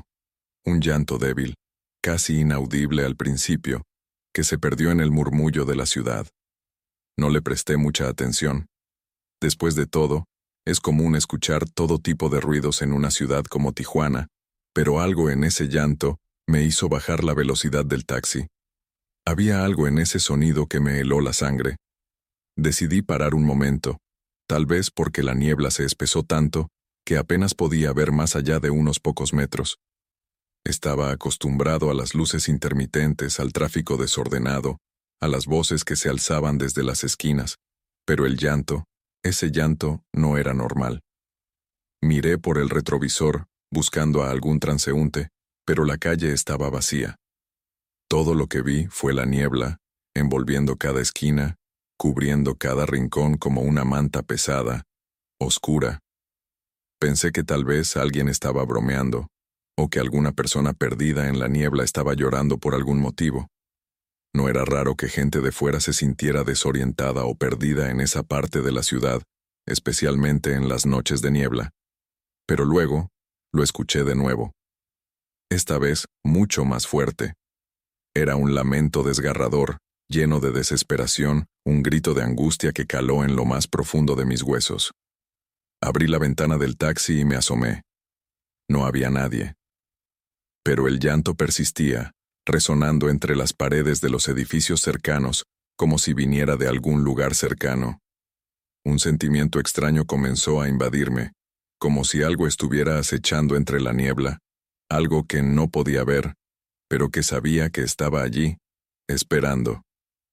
llanto débil, casi inaudible al principio, que se perdió en el murmullo de la ciudad. No le presté mucha atención. Después de todo, es común escuchar todo tipo de ruidos en una ciudad como Tijuana, pero algo en ese llanto me hizo bajar la velocidad del taxi. Había algo en ese sonido que me heló la sangre. Decidí parar un momento, tal vez porque la niebla se espesó tanto que apenas podía ver más allá de unos pocos metros. Estaba acostumbrado a las luces intermitentes, al tráfico desordenado, a las voces que se alzaban desde las esquinas, pero ese llanto, no era normal. Miré por el retrovisor, buscando a algún transeúnte, pero la calle estaba vacía. Todo lo que vi fue la niebla, envolviendo cada esquina, cubriendo cada rincón como una manta pesada, oscura. Pensé que tal vez alguien estaba bromeando, o que alguna persona perdida en la niebla estaba llorando por algún motivo. No era raro que gente de fuera se sintiera desorientada o perdida en esa parte de la ciudad, especialmente en las noches de niebla. Pero luego, lo escuché de nuevo. Esta vez, mucho más fuerte. Era un lamento desgarrador, lleno de desesperación, un grito de angustia que caló en lo más profundo de mis huesos. Abrí la ventana del taxi y me asomé. No había nadie. Pero el llanto persistía, resonando entre las paredes de los edificios cercanos, como si viniera de algún lugar cercano. Un sentimiento extraño comenzó a invadirme, como si algo estuviera acechando entre la niebla, algo que no podía ver, pero que sabía que estaba allí, esperando.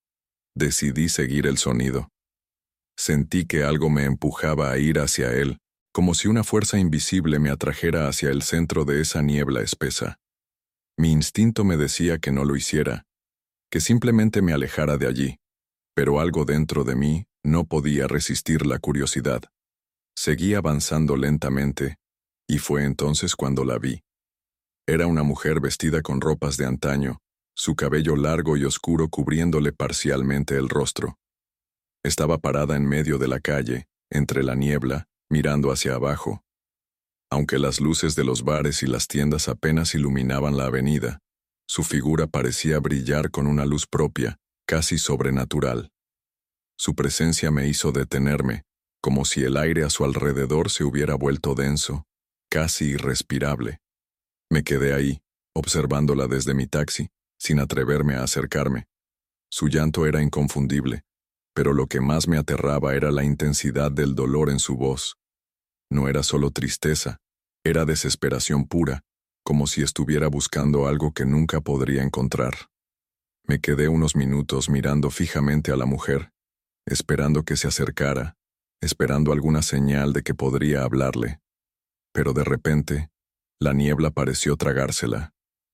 Decidí seguir el sonido. Sentí que algo me empujaba a ir hacia él, como si una fuerza invisible me atrajera hacia el centro de esa niebla espesa. Mi instinto me decía que no lo hiciera, que simplemente me alejara de allí, pero algo dentro de mí no podía resistir la curiosidad. Seguí avanzando lentamente, y fue entonces cuando la vi. Era una mujer vestida con ropas de antaño, su cabello largo y oscuro cubriéndole parcialmente el rostro. Estaba parada en medio de la calle, entre la niebla, mirando hacia abajo. Aunque las luces de los bares y las tiendas apenas iluminaban la avenida, su figura parecía brillar con una luz propia, casi sobrenatural. Su presencia me hizo detenerme, como si el aire a su alrededor se hubiera vuelto denso, casi irrespirable. Me quedé ahí, observándola desde mi taxi, sin atreverme a acercarme. Su llanto era inconfundible, pero lo que más me aterraba era la intensidad del dolor en su voz. No era solo tristeza, era desesperación pura, como si estuviera buscando algo que nunca podría encontrar. Me quedé unos minutos mirando fijamente a la mujer, esperando que se acercara, esperando alguna señal de que podría hablarle. Pero de repente, la niebla pareció tragársela.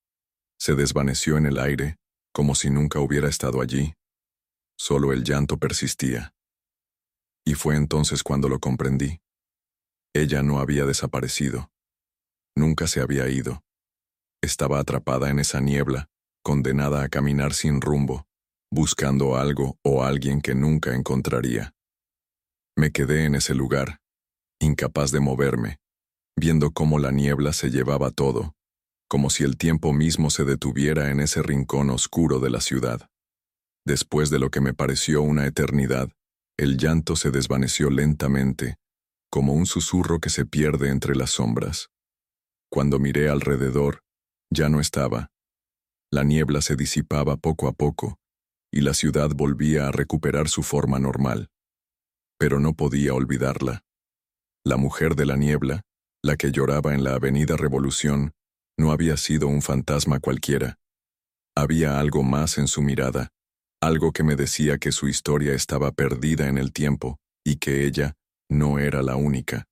Se desvaneció en el aire, como si nunca hubiera estado allí. Solo el llanto persistía. Y fue entonces cuando lo comprendí. Ella no había desaparecido. Nunca se había ido. Estaba atrapada en esa niebla, condenada a caminar sin rumbo, buscando algo o alguien que nunca encontraría. Me quedé en ese lugar, incapaz de moverme, viendo cómo la niebla se llevaba todo, como si el tiempo mismo se detuviera en ese rincón oscuro de la ciudad. Después de lo que me pareció una eternidad, el llanto se desvaneció lentamente, como un susurro que se pierde entre las sombras. Cuando miré alrededor, ya no estaba. La niebla se disipaba poco a poco, y la ciudad volvía a recuperar su forma normal. Pero no podía olvidarla. La mujer de la niebla, la que lloraba en la Avenida Revolución, No había sido un fantasma cualquiera. Había algo más en su mirada, algo que me decía que su historia estaba perdida en el tiempo y que ella no era la única.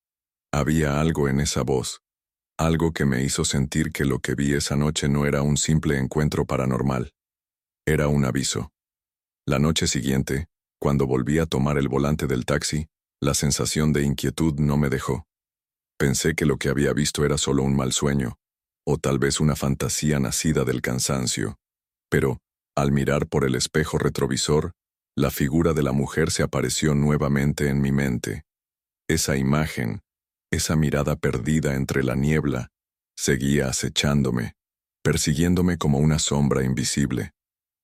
Había algo en esa voz, algo que me hizo sentir que lo que vi esa noche no era un simple encuentro paranormal. Era un aviso. La noche siguiente, cuando volví a tomar el volante del taxi, la sensación de inquietud no me dejó. Pensé que lo que había visto era solo un mal sueño, o tal vez una fantasía nacida del cansancio. Pero, al mirar por el espejo retrovisor, la figura de la mujer se apareció nuevamente en mi mente. Esa imagen, esa mirada perdida entre la niebla, seguía acechándome, persiguiéndome como una sombra invisible.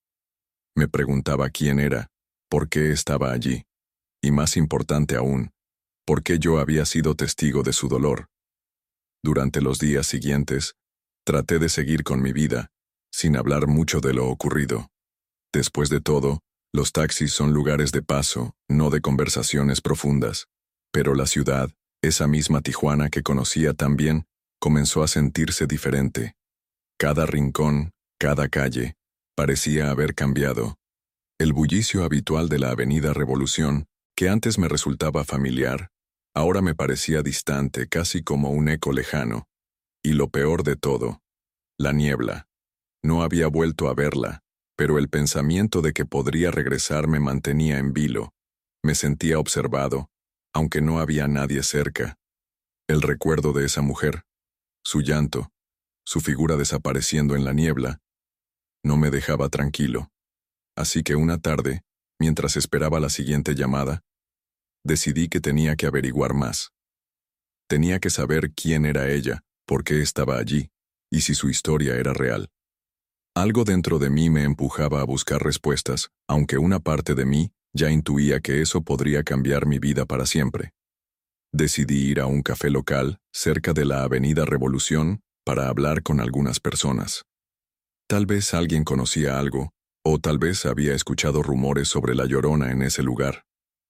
Me preguntaba quién era, por qué estaba allí, y más importante aún, por qué yo había sido testigo de su dolor. Durante los días siguientes, traté de seguir con mi vida, sin hablar mucho de lo ocurrido. Después de todo, los taxis son lugares de paso, no de conversaciones profundas. Pero la ciudad, esa misma Tijuana que conocía tan bien, comenzó a sentirse diferente. Cada rincón, cada calle, parecía haber cambiado. El bullicio habitual de la Avenida Revolución, que antes me resultaba familiar, ahora me parecía distante, casi como un eco lejano. Y lo peor de todo, la niebla. No había vuelto a verla, pero el pensamiento de que podría regresar me mantenía en vilo. Me sentía observado, aunque no había nadie cerca. El recuerdo de esa mujer, su llanto, su figura desapareciendo en la niebla, no me dejaba tranquilo. Así que una tarde, mientras esperaba la siguiente llamada, decidí que tenía que averiguar más. Tenía que saber quién era ella, por qué estaba allí, y si su historia era real. Algo dentro de mí me empujaba a buscar respuestas, aunque una parte de mí ya intuía que eso podría cambiar mi vida para siempre. Decidí ir a un café local, cerca de la Avenida Revolución, para hablar con algunas personas. Tal vez alguien conocía algo, o tal vez había escuchado rumores sobre La Llorona en ese lugar.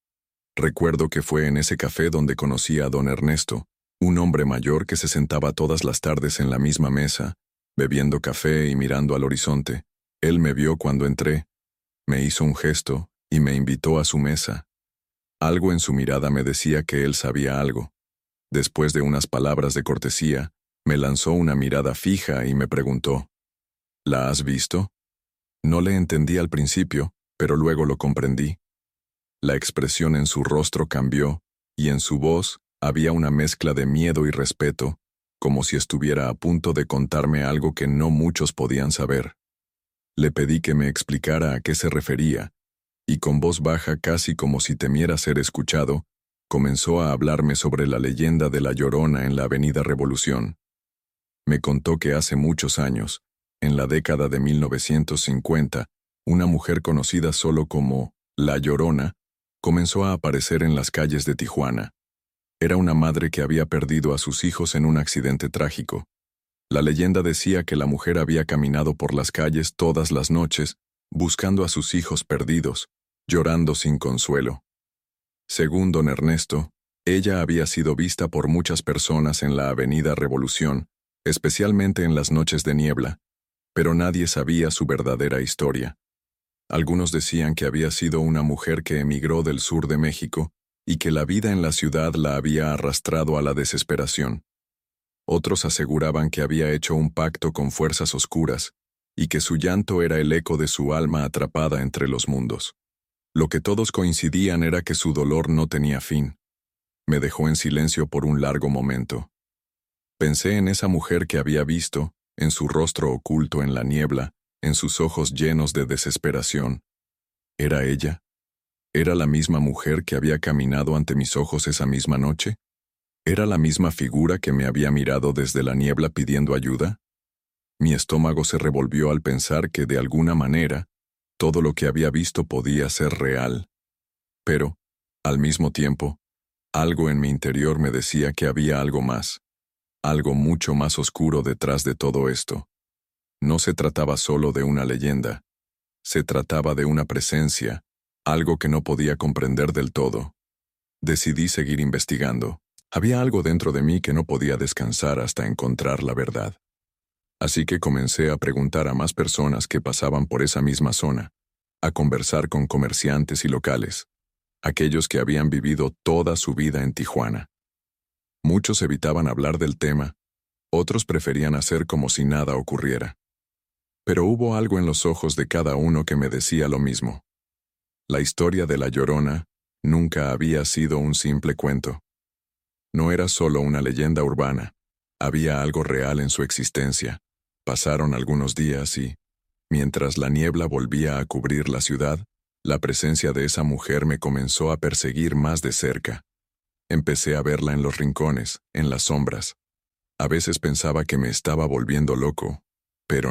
Recuerdo que fue en ese café donde conocí a don Ernesto, un hombre mayor que se sentaba todas las tardes en la misma mesa, bebiendo café y mirando al horizonte. Él me vio cuando entré, me hizo un gesto y me invitó a su mesa. Algo en su mirada me decía que él sabía algo. Después de unas palabras de cortesía, me lanzó una mirada fija y me preguntó, ¿la has visto? No le entendí al principio, pero luego lo comprendí. La expresión en su rostro cambió, y en su voz había una mezcla de miedo y respeto, como si estuviera a punto de contarme algo que no muchos podían saber. Le pedí que me explicara a qué se refería, y con voz baja, casi como si temiera ser escuchado, comenzó a hablarme sobre la leyenda de La Llorona en la Avenida Revolución. Me contó que hace muchos años, en la década de 1950, una mujer conocida solo como La Llorona comenzó a aparecer en las calles de Tijuana. Era una madre que había perdido a sus hijos en un accidente trágico. La leyenda decía que la mujer había caminado por las calles todas las noches, buscando a sus hijos perdidos, llorando sin consuelo. Según don Ernesto, ella había sido vista por muchas personas en la Avenida Revolución, especialmente en las noches de niebla, pero nadie sabía su verdadera historia. Algunos decían que había sido una mujer que emigró del sur de México y que la vida en la ciudad la había arrastrado a la desesperación. Otros aseguraban que había hecho un pacto con fuerzas oscuras y que su llanto era el eco de su alma atrapada entre los mundos. Lo que todos coincidían era que su dolor no tenía fin. Me dejó en silencio por un largo momento. Pensé en esa mujer que había visto, en su rostro oculto en la niebla, en sus ojos llenos de desesperación. ¿Era ella? ¿Era la misma mujer que había caminado ante mis ojos esa misma noche? ¿Era la misma figura que me había mirado desde la niebla pidiendo ayuda? Mi estómago se revolvió al pensar que, de alguna manera, todo lo que había visto podía ser real. Pero, al mismo tiempo, algo en mi interior me decía que había algo más, algo mucho más oscuro detrás de todo esto. No se trataba solo de una leyenda, se trataba de una presencia, algo que no podía comprender del todo. Decidí seguir investigando. Había algo dentro de mí que no podía descansar hasta encontrar la verdad. Así que comencé a preguntar a más personas que pasaban por esa misma zona, a conversar con comerciantes y locales, aquellos que habían vivido toda su vida en Tijuana. Muchos evitaban hablar del tema, otros preferían hacer como si nada ocurriera. Pero hubo algo en los ojos de cada uno que me decía lo mismo. La historia de La Llorona nunca había sido un simple cuento. No era solo una leyenda urbana, había algo real en su existencia. Pasaron algunos días y, mientras la niebla volvía a cubrir la ciudad, la presencia de esa mujer me comenzó a perseguir más de cerca. Empecé a verla en los rincones, en las sombras. A veces pensaba que me estaba volviendo loco, pero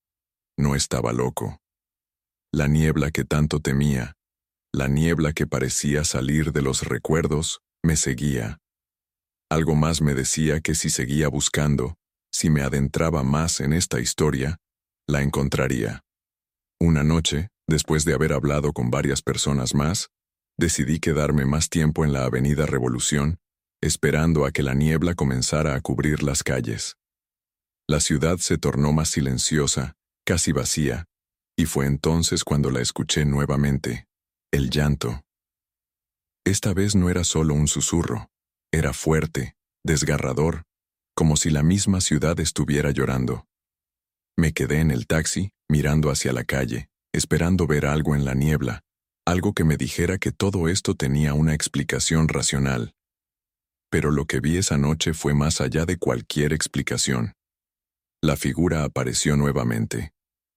no estaba loco. La niebla que tanto temía, la niebla que parecía salir de los recuerdos, me seguía. Algo más me decía que si seguía buscando, si me adentraba más en esta historia, la encontraría. Una noche, después de haber hablado con varias personas más, decidí quedarme más tiempo en la Avenida Revolución, esperando a que la niebla comenzara a cubrir las calles. La ciudad se tornó más silenciosa, casi vacía, y fue entonces cuando la escuché nuevamente, el llanto. Esta vez no era solo un susurro, era fuerte, desgarrador, como si la misma ciudad estuviera llorando. Me quedé en el taxi, mirando hacia la calle, esperando ver algo en la niebla, algo que me dijera que todo esto tenía una explicación racional. Pero lo que vi esa noche fue más allá de cualquier explicación. La figura apareció nuevamente.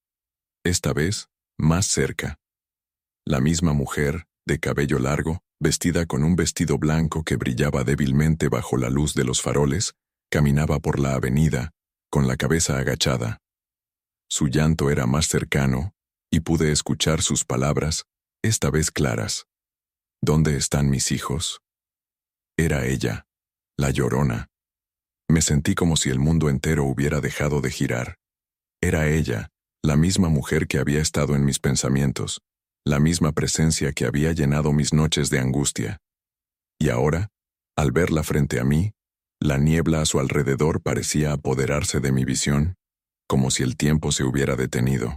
Esta vez, más cerca. La misma mujer, de cabello largo, vestida con un vestido blanco que brillaba débilmente bajo la luz de los faroles, caminaba por la avenida, con la cabeza agachada. Su llanto era más cercano, y pude escuchar sus palabras, esta vez claras. ¿Dónde están mis hijos? Era ella, la Llorona. Me sentí como si el mundo entero hubiera dejado de girar. Era ella, la misma mujer que había estado en mis pensamientos, la misma presencia que había llenado mis noches de angustia. Y ahora, al verla frente a mí, la niebla a su alrededor parecía apoderarse de mi visión, como si el tiempo se hubiera detenido.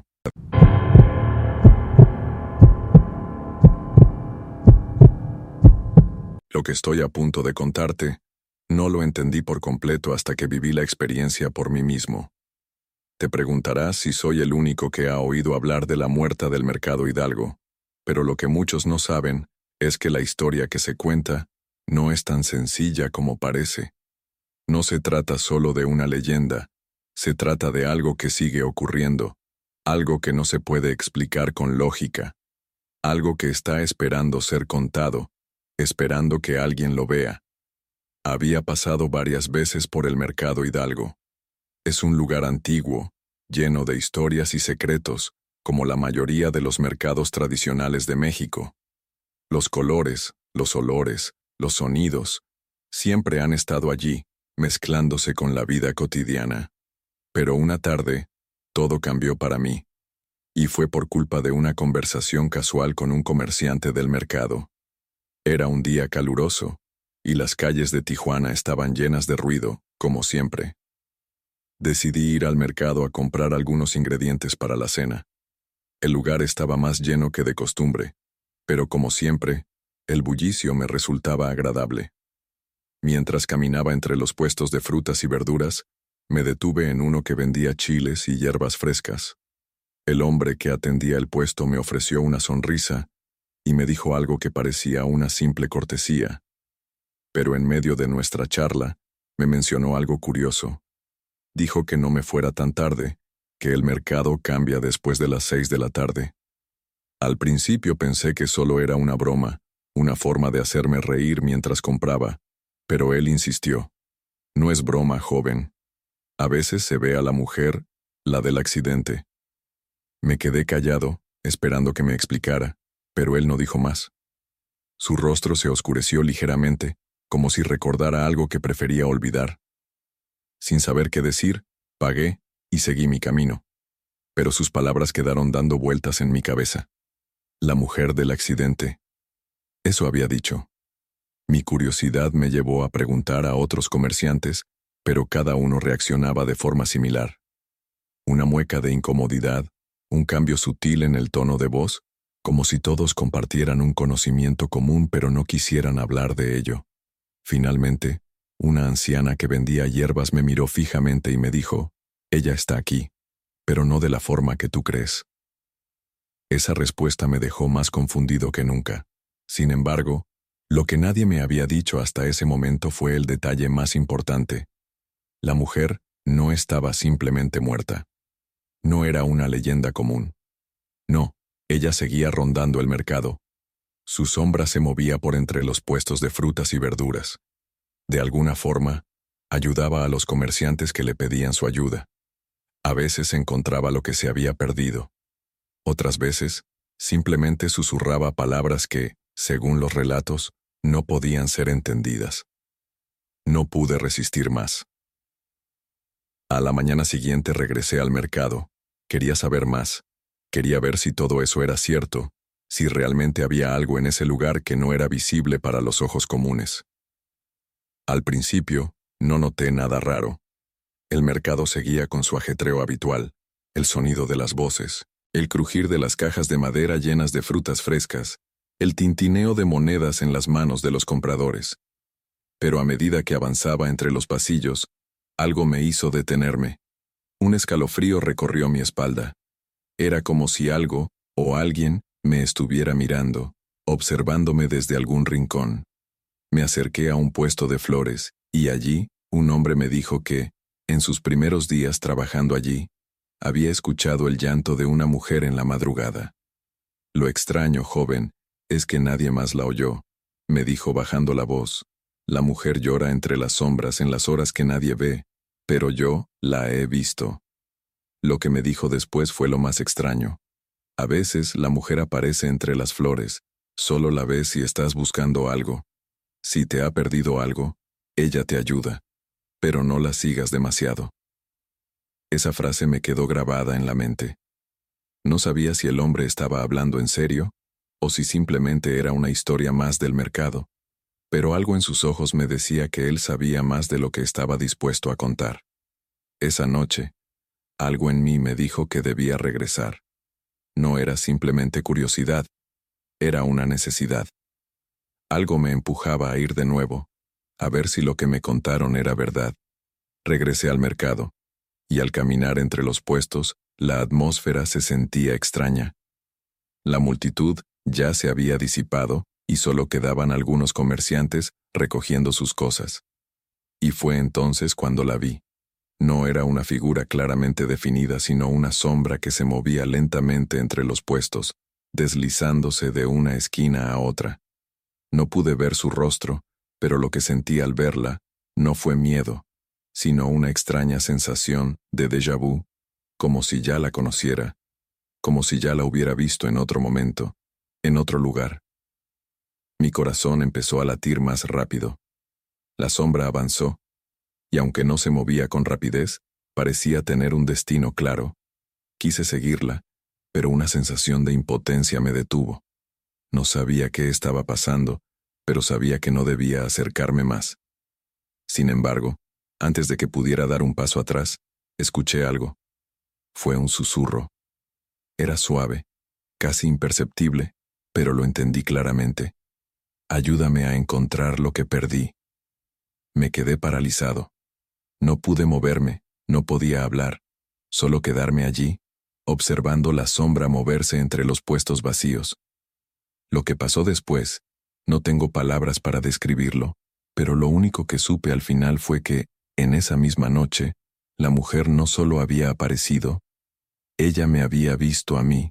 Lo que estoy a punto de contarte, no lo entendí por completo hasta que viví la experiencia por mí mismo. Te preguntarás si soy el único que ha oído hablar de la muerta del Mercado Hidalgo, pero lo que muchos no saben es que la historia que se cuenta no es tan sencilla como parece. No se trata solo de una leyenda, se trata de algo que sigue ocurriendo, algo que no se puede explicar con lógica, algo que está esperando ser contado, esperando que alguien lo vea. Había pasado varias veces por el Mercado Hidalgo. Es un lugar antiguo, lleno de historias y secretos, como la mayoría de los mercados tradicionales de México. Los colores, los olores, los sonidos, siempre han estado allí, mezclándose con la vida cotidiana. Pero una tarde, todo cambió para mí. Y fue por culpa de una conversación casual con un comerciante del mercado. Era un día caluroso, y las calles de Tijuana estaban llenas de ruido, como siempre. Decidí ir al mercado a comprar algunos ingredientes para la cena. El lugar estaba más lleno que de costumbre, pero como siempre, el bullicio me resultaba agradable. Mientras caminaba entre los puestos de frutas y verduras, me detuve en uno que vendía chiles y hierbas frescas. El hombre que atendía el puesto me ofreció una sonrisa y me dijo algo que parecía una simple cortesía. Pero en medio de nuestra charla, me mencionó algo curioso. Dijo que no me fuera tan tarde, que el mercado cambia después de las 6 de la tarde. Al principio pensé que solo era una broma, una forma de hacerme reír mientras compraba, pero él insistió. No es broma, joven. A veces se ve a la mujer, la del accidente. Me quedé callado, esperando que me explicara, pero él no dijo más. Su rostro se oscureció ligeramente, como si recordara algo que prefería olvidar. Sin saber qué decir, pagué y seguí mi camino. Pero sus palabras quedaron dando vueltas en mi cabeza. La mujer del accidente. Eso había dicho. Mi curiosidad me llevó a preguntar a otros comerciantes, pero cada uno reaccionaba de forma similar. Una mueca de incomodidad, un cambio sutil en el tono de voz, como si todos compartieran un conocimiento común pero no quisieran hablar de ello. Finalmente, una anciana que vendía hierbas me miró fijamente y me dijo, «Ella está aquí, pero no de la forma que tú crees». Esa respuesta me dejó más confundido que nunca. Sin embargo, lo que nadie me había dicho hasta ese momento fue el detalle más importante. La mujer no estaba simplemente muerta. No era una leyenda común. No, ella seguía rondando el mercado. Su sombra se movía por entre los puestos de frutas y verduras. De alguna forma, ayudaba a los comerciantes que le pedían su ayuda. A veces encontraba lo que se había perdido. Otras veces, simplemente susurraba palabras que, según los relatos, no podían ser entendidas. No pude resistir más. A la mañana siguiente regresé al mercado. Quería saber más. Quería ver si todo eso era cierto, si realmente había algo en ese lugar que no era visible para los ojos comunes. Al principio, no noté nada raro. El mercado seguía con su ajetreo habitual, el sonido de las voces, el crujir de las cajas de madera llenas de frutas frescas, el tintineo de monedas en las manos de los compradores. Pero a medida que avanzaba entre los pasillos, algo me hizo detenerme. Un escalofrío recorrió mi espalda. Era como si algo, o alguien, me estuviera mirando, observándome desde algún rincón. Me acerqué a un puesto de flores, y allí, un hombre me dijo que, en sus primeros días trabajando allí, había escuchado el llanto de una mujer en la madrugada. Lo extraño, joven, es que nadie más la oyó, me dijo bajando la voz. La mujer llora entre las sombras en las horas que nadie ve, pero yo la he visto. Lo que me dijo después fue lo más extraño. A veces la mujer aparece entre las flores, solo la ves si estás buscando algo. Si te ha perdido algo, ella te ayuda, pero no la sigas demasiado. Esa frase me quedó grabada en la mente. No sabía si el hombre estaba hablando en serio, o si simplemente era una historia más del mercado, pero algo en sus ojos me decía que él sabía más de lo que estaba dispuesto a contar. Esa noche, algo en mí me dijo que debía regresar. No era simplemente curiosidad, era una necesidad. Algo me empujaba a ir de nuevo, a ver si lo que me contaron era verdad. Regresé al mercado, y al caminar entre los puestos, la atmósfera se sentía extraña. La multitud ya se había disipado y solo quedaban algunos comerciantes recogiendo sus cosas. Y fue entonces cuando la vi. No era una figura claramente definida, sino una sombra que se movía lentamente entre los puestos, deslizándose de una esquina a otra. No pude ver su rostro, pero lo que sentí al verla no fue miedo, sino una extraña sensación de déjà vu, como si ya la conociera, como si ya la hubiera visto en otro momento, en otro lugar. Mi corazón empezó a latir más rápido. La sombra avanzó, y aunque no se movía con rapidez, parecía tener un destino claro. Quise seguirla, pero una sensación de impotencia me detuvo. No sabía qué estaba pasando, pero sabía que no debía acercarme más. Sin embargo, antes de que pudiera dar un paso atrás, escuché algo. Fue un susurro. Era suave, casi imperceptible, pero lo entendí claramente. Ayúdame a encontrar lo que perdí. Me quedé paralizado. No pude moverme, no podía hablar, solo quedarme allí, observando la sombra moverse entre los puestos vacíos. Lo que pasó después, no tengo palabras para describirlo, pero lo único que supe al final fue que, en esa misma noche, la mujer no solo había aparecido, ella me había visto a mí.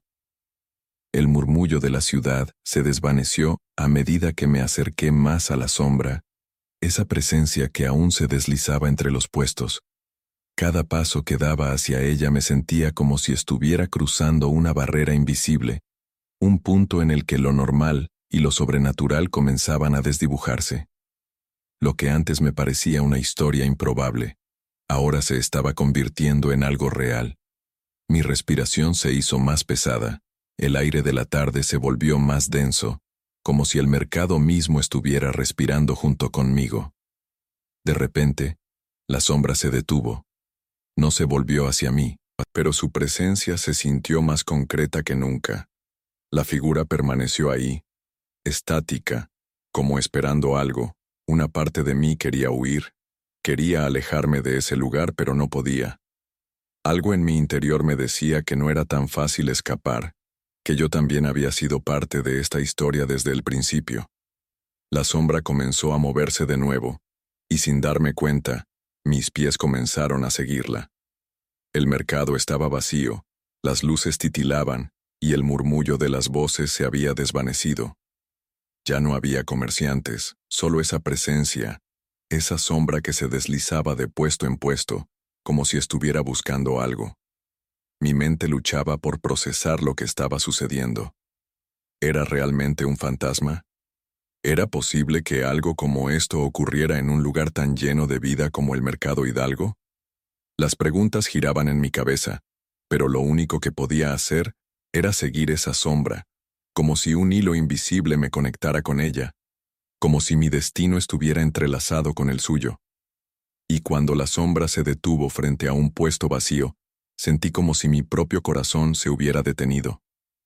El murmullo de la ciudad se desvaneció a medida que me acerqué más a la sombra, esa presencia que aún se deslizaba entre los puestos. Cada paso que daba hacia ella me sentía como si estuviera cruzando una barrera invisible, un punto en el que lo normal y lo sobrenatural comenzaban a desdibujarse. Lo que antes me parecía una historia improbable, ahora se estaba convirtiendo en algo real. Mi respiración se hizo más pesada, el aire de la tarde se volvió más denso, como si el mercado mismo estuviera respirando junto conmigo. De repente, la sombra se detuvo. No se volvió hacia mí, pero su presencia se sintió más concreta que nunca. La figura permaneció ahí, estática, como esperando algo. Una parte de mí quería huir, quería alejarme de ese lugar, pero no podía. Algo en mi interior me decía que no era tan fácil escapar, que yo también había sido parte de esta historia desde el principio. La sombra comenzó a moverse de nuevo, y sin darme cuenta, mis pies comenzaron a seguirla. El mercado estaba vacío, las luces titilaban, y el murmullo de las voces se había desvanecido. Ya no había comerciantes, solo esa presencia, esa sombra que se deslizaba de puesto en puesto, como si estuviera buscando algo. Mi mente luchaba por procesar lo que estaba sucediendo. ¿Era realmente un fantasma? ¿Era posible que algo como esto ocurriera en un lugar tan lleno de vida como el Mercado Hidalgo? Las preguntas giraban en mi cabeza, pero lo único que podía hacer era seguir esa sombra, como si un hilo invisible me conectara con ella, como si mi destino estuviera entrelazado con el suyo. Y cuando la sombra se detuvo frente a un puesto vacío, sentí como si mi propio corazón se hubiera detenido.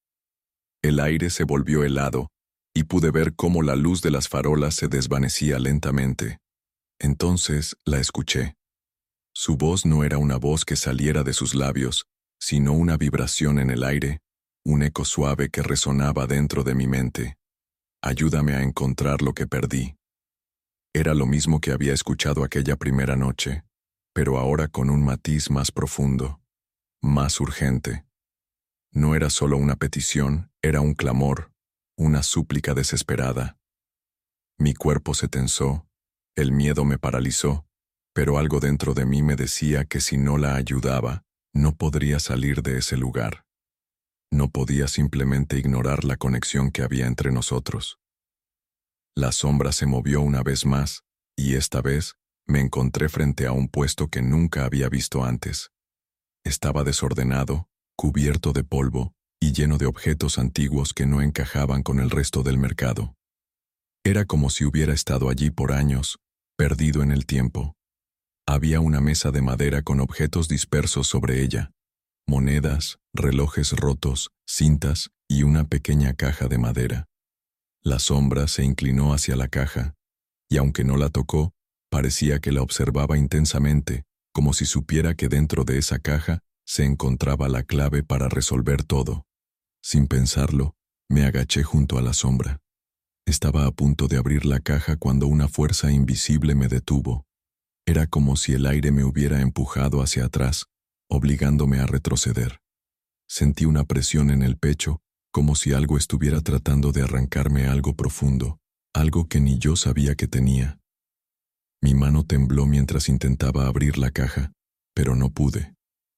El aire se volvió helado, y pude ver cómo la luz de las farolas se desvanecía lentamente. Entonces la escuché. Su voz no era una voz que saliera de sus labios, sino una vibración en el aire, un eco suave que resonaba dentro de mi mente. Ayúdame a encontrar lo que perdí. Era lo mismo que había escuchado aquella primera noche, pero ahora con un matiz más profundo, más urgente. No era solo una petición, era un clamor, una súplica desesperada. Mi cuerpo se tensó, el miedo me paralizó, pero algo dentro de mí me decía que si no la ayudaba, no podría salir de ese lugar. No podía simplemente ignorar la conexión que había entre nosotros. La sombra se movió una vez más, y esta vez me encontré frente a un puesto que nunca había visto antes. Estaba desordenado, cubierto de polvo, y lleno de objetos antiguos que no encajaban con el resto del mercado. Era como si hubiera estado allí por años, perdido en el tiempo. Había una mesa de madera con objetos dispersos sobre ella, monedas, relojes rotos, cintas y una pequeña caja de madera. La sombra se inclinó hacia la caja, y aunque no la tocó, parecía que la observaba intensamente, como si supiera que dentro de esa caja se encontraba la clave para resolver todo. Sin pensarlo, me agaché junto a la sombra. Estaba a punto de abrir la caja cuando una fuerza invisible me detuvo. Era como si el aire me hubiera empujado hacia atrás, obligándome a retroceder. Sentí una presión en el pecho, como si algo estuviera tratando de arrancarme algo profundo, algo que ni yo sabía que tenía. Mi mano tembló mientras intentaba abrir la caja, pero no pude.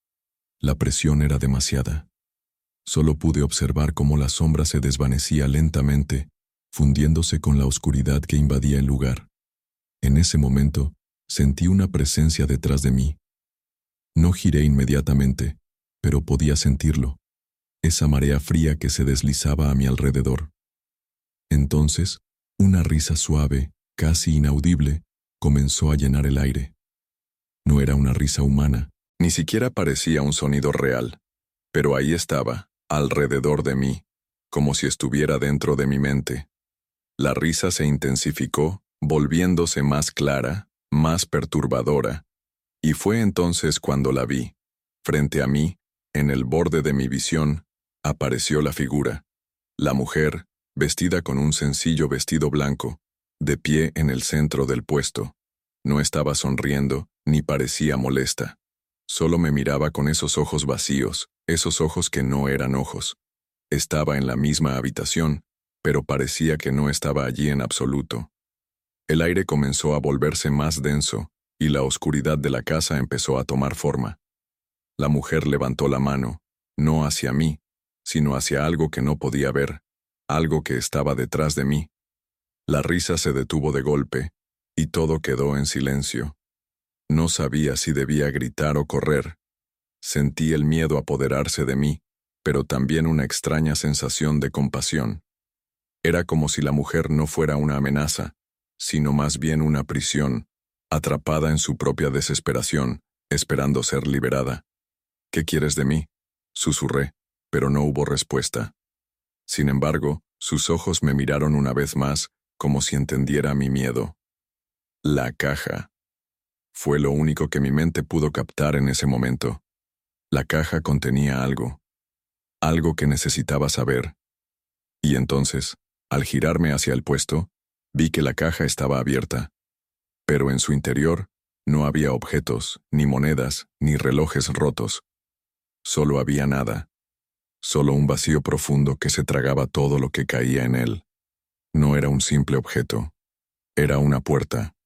La presión era demasiada. Solo pude observar cómo la sombra se desvanecía lentamente, fundiéndose con la oscuridad que invadía el lugar. En ese momento, sentí una presencia detrás de mí. No giré inmediatamente, pero podía sentirlo, esa marea fría que se deslizaba a mi alrededor. Entonces, una risa suave, casi inaudible, comenzó a llenar el aire. No era una risa humana, ni siquiera parecía un sonido real, pero ahí estaba, alrededor de mí, como si estuviera dentro de mi mente. La risa se intensificó, volviéndose más clara, más perturbadora, y fue entonces cuando la vi. Frente a mí, en el borde de mi visión, apareció la figura. La mujer, vestida con un sencillo vestido blanco, de pie en el centro del puesto. No estaba sonriendo, ni parecía molesta. Solo me miraba con esos ojos vacíos, esos ojos que no eran ojos. Estaba en la misma habitación, pero parecía que no estaba allí en absoluto. El aire comenzó a volverse más denso, y la oscuridad de la casa empezó a tomar forma. La mujer levantó la mano, no hacia mí, sino hacia algo que no podía ver, algo que estaba detrás de mí. La risa se detuvo de golpe, y todo quedó en silencio. No sabía si debía gritar o correr. Sentí el miedo apoderarse de mí, pero también una extraña sensación de compasión. Era como si la mujer no fuera una amenaza, sino más bien una prisión, atrapada en su propia desesperación, esperando ser liberada. ¿Qué quieres de mí? Susurré, pero no hubo respuesta. Sin embargo, sus ojos me miraron una vez más, como si entendiera mi miedo. La caja. Fue lo único que mi mente pudo captar en ese momento. La caja contenía algo. Algo que necesitaba saber. Y entonces, al girarme hacia el puesto, vi que la caja estaba abierta. Pero en su interior, no había objetos, ni monedas, ni relojes rotos. Solo había nada. Solo un vacío profundo que se tragaba todo lo que caía en él. No era un simple objeto. Era una puerta.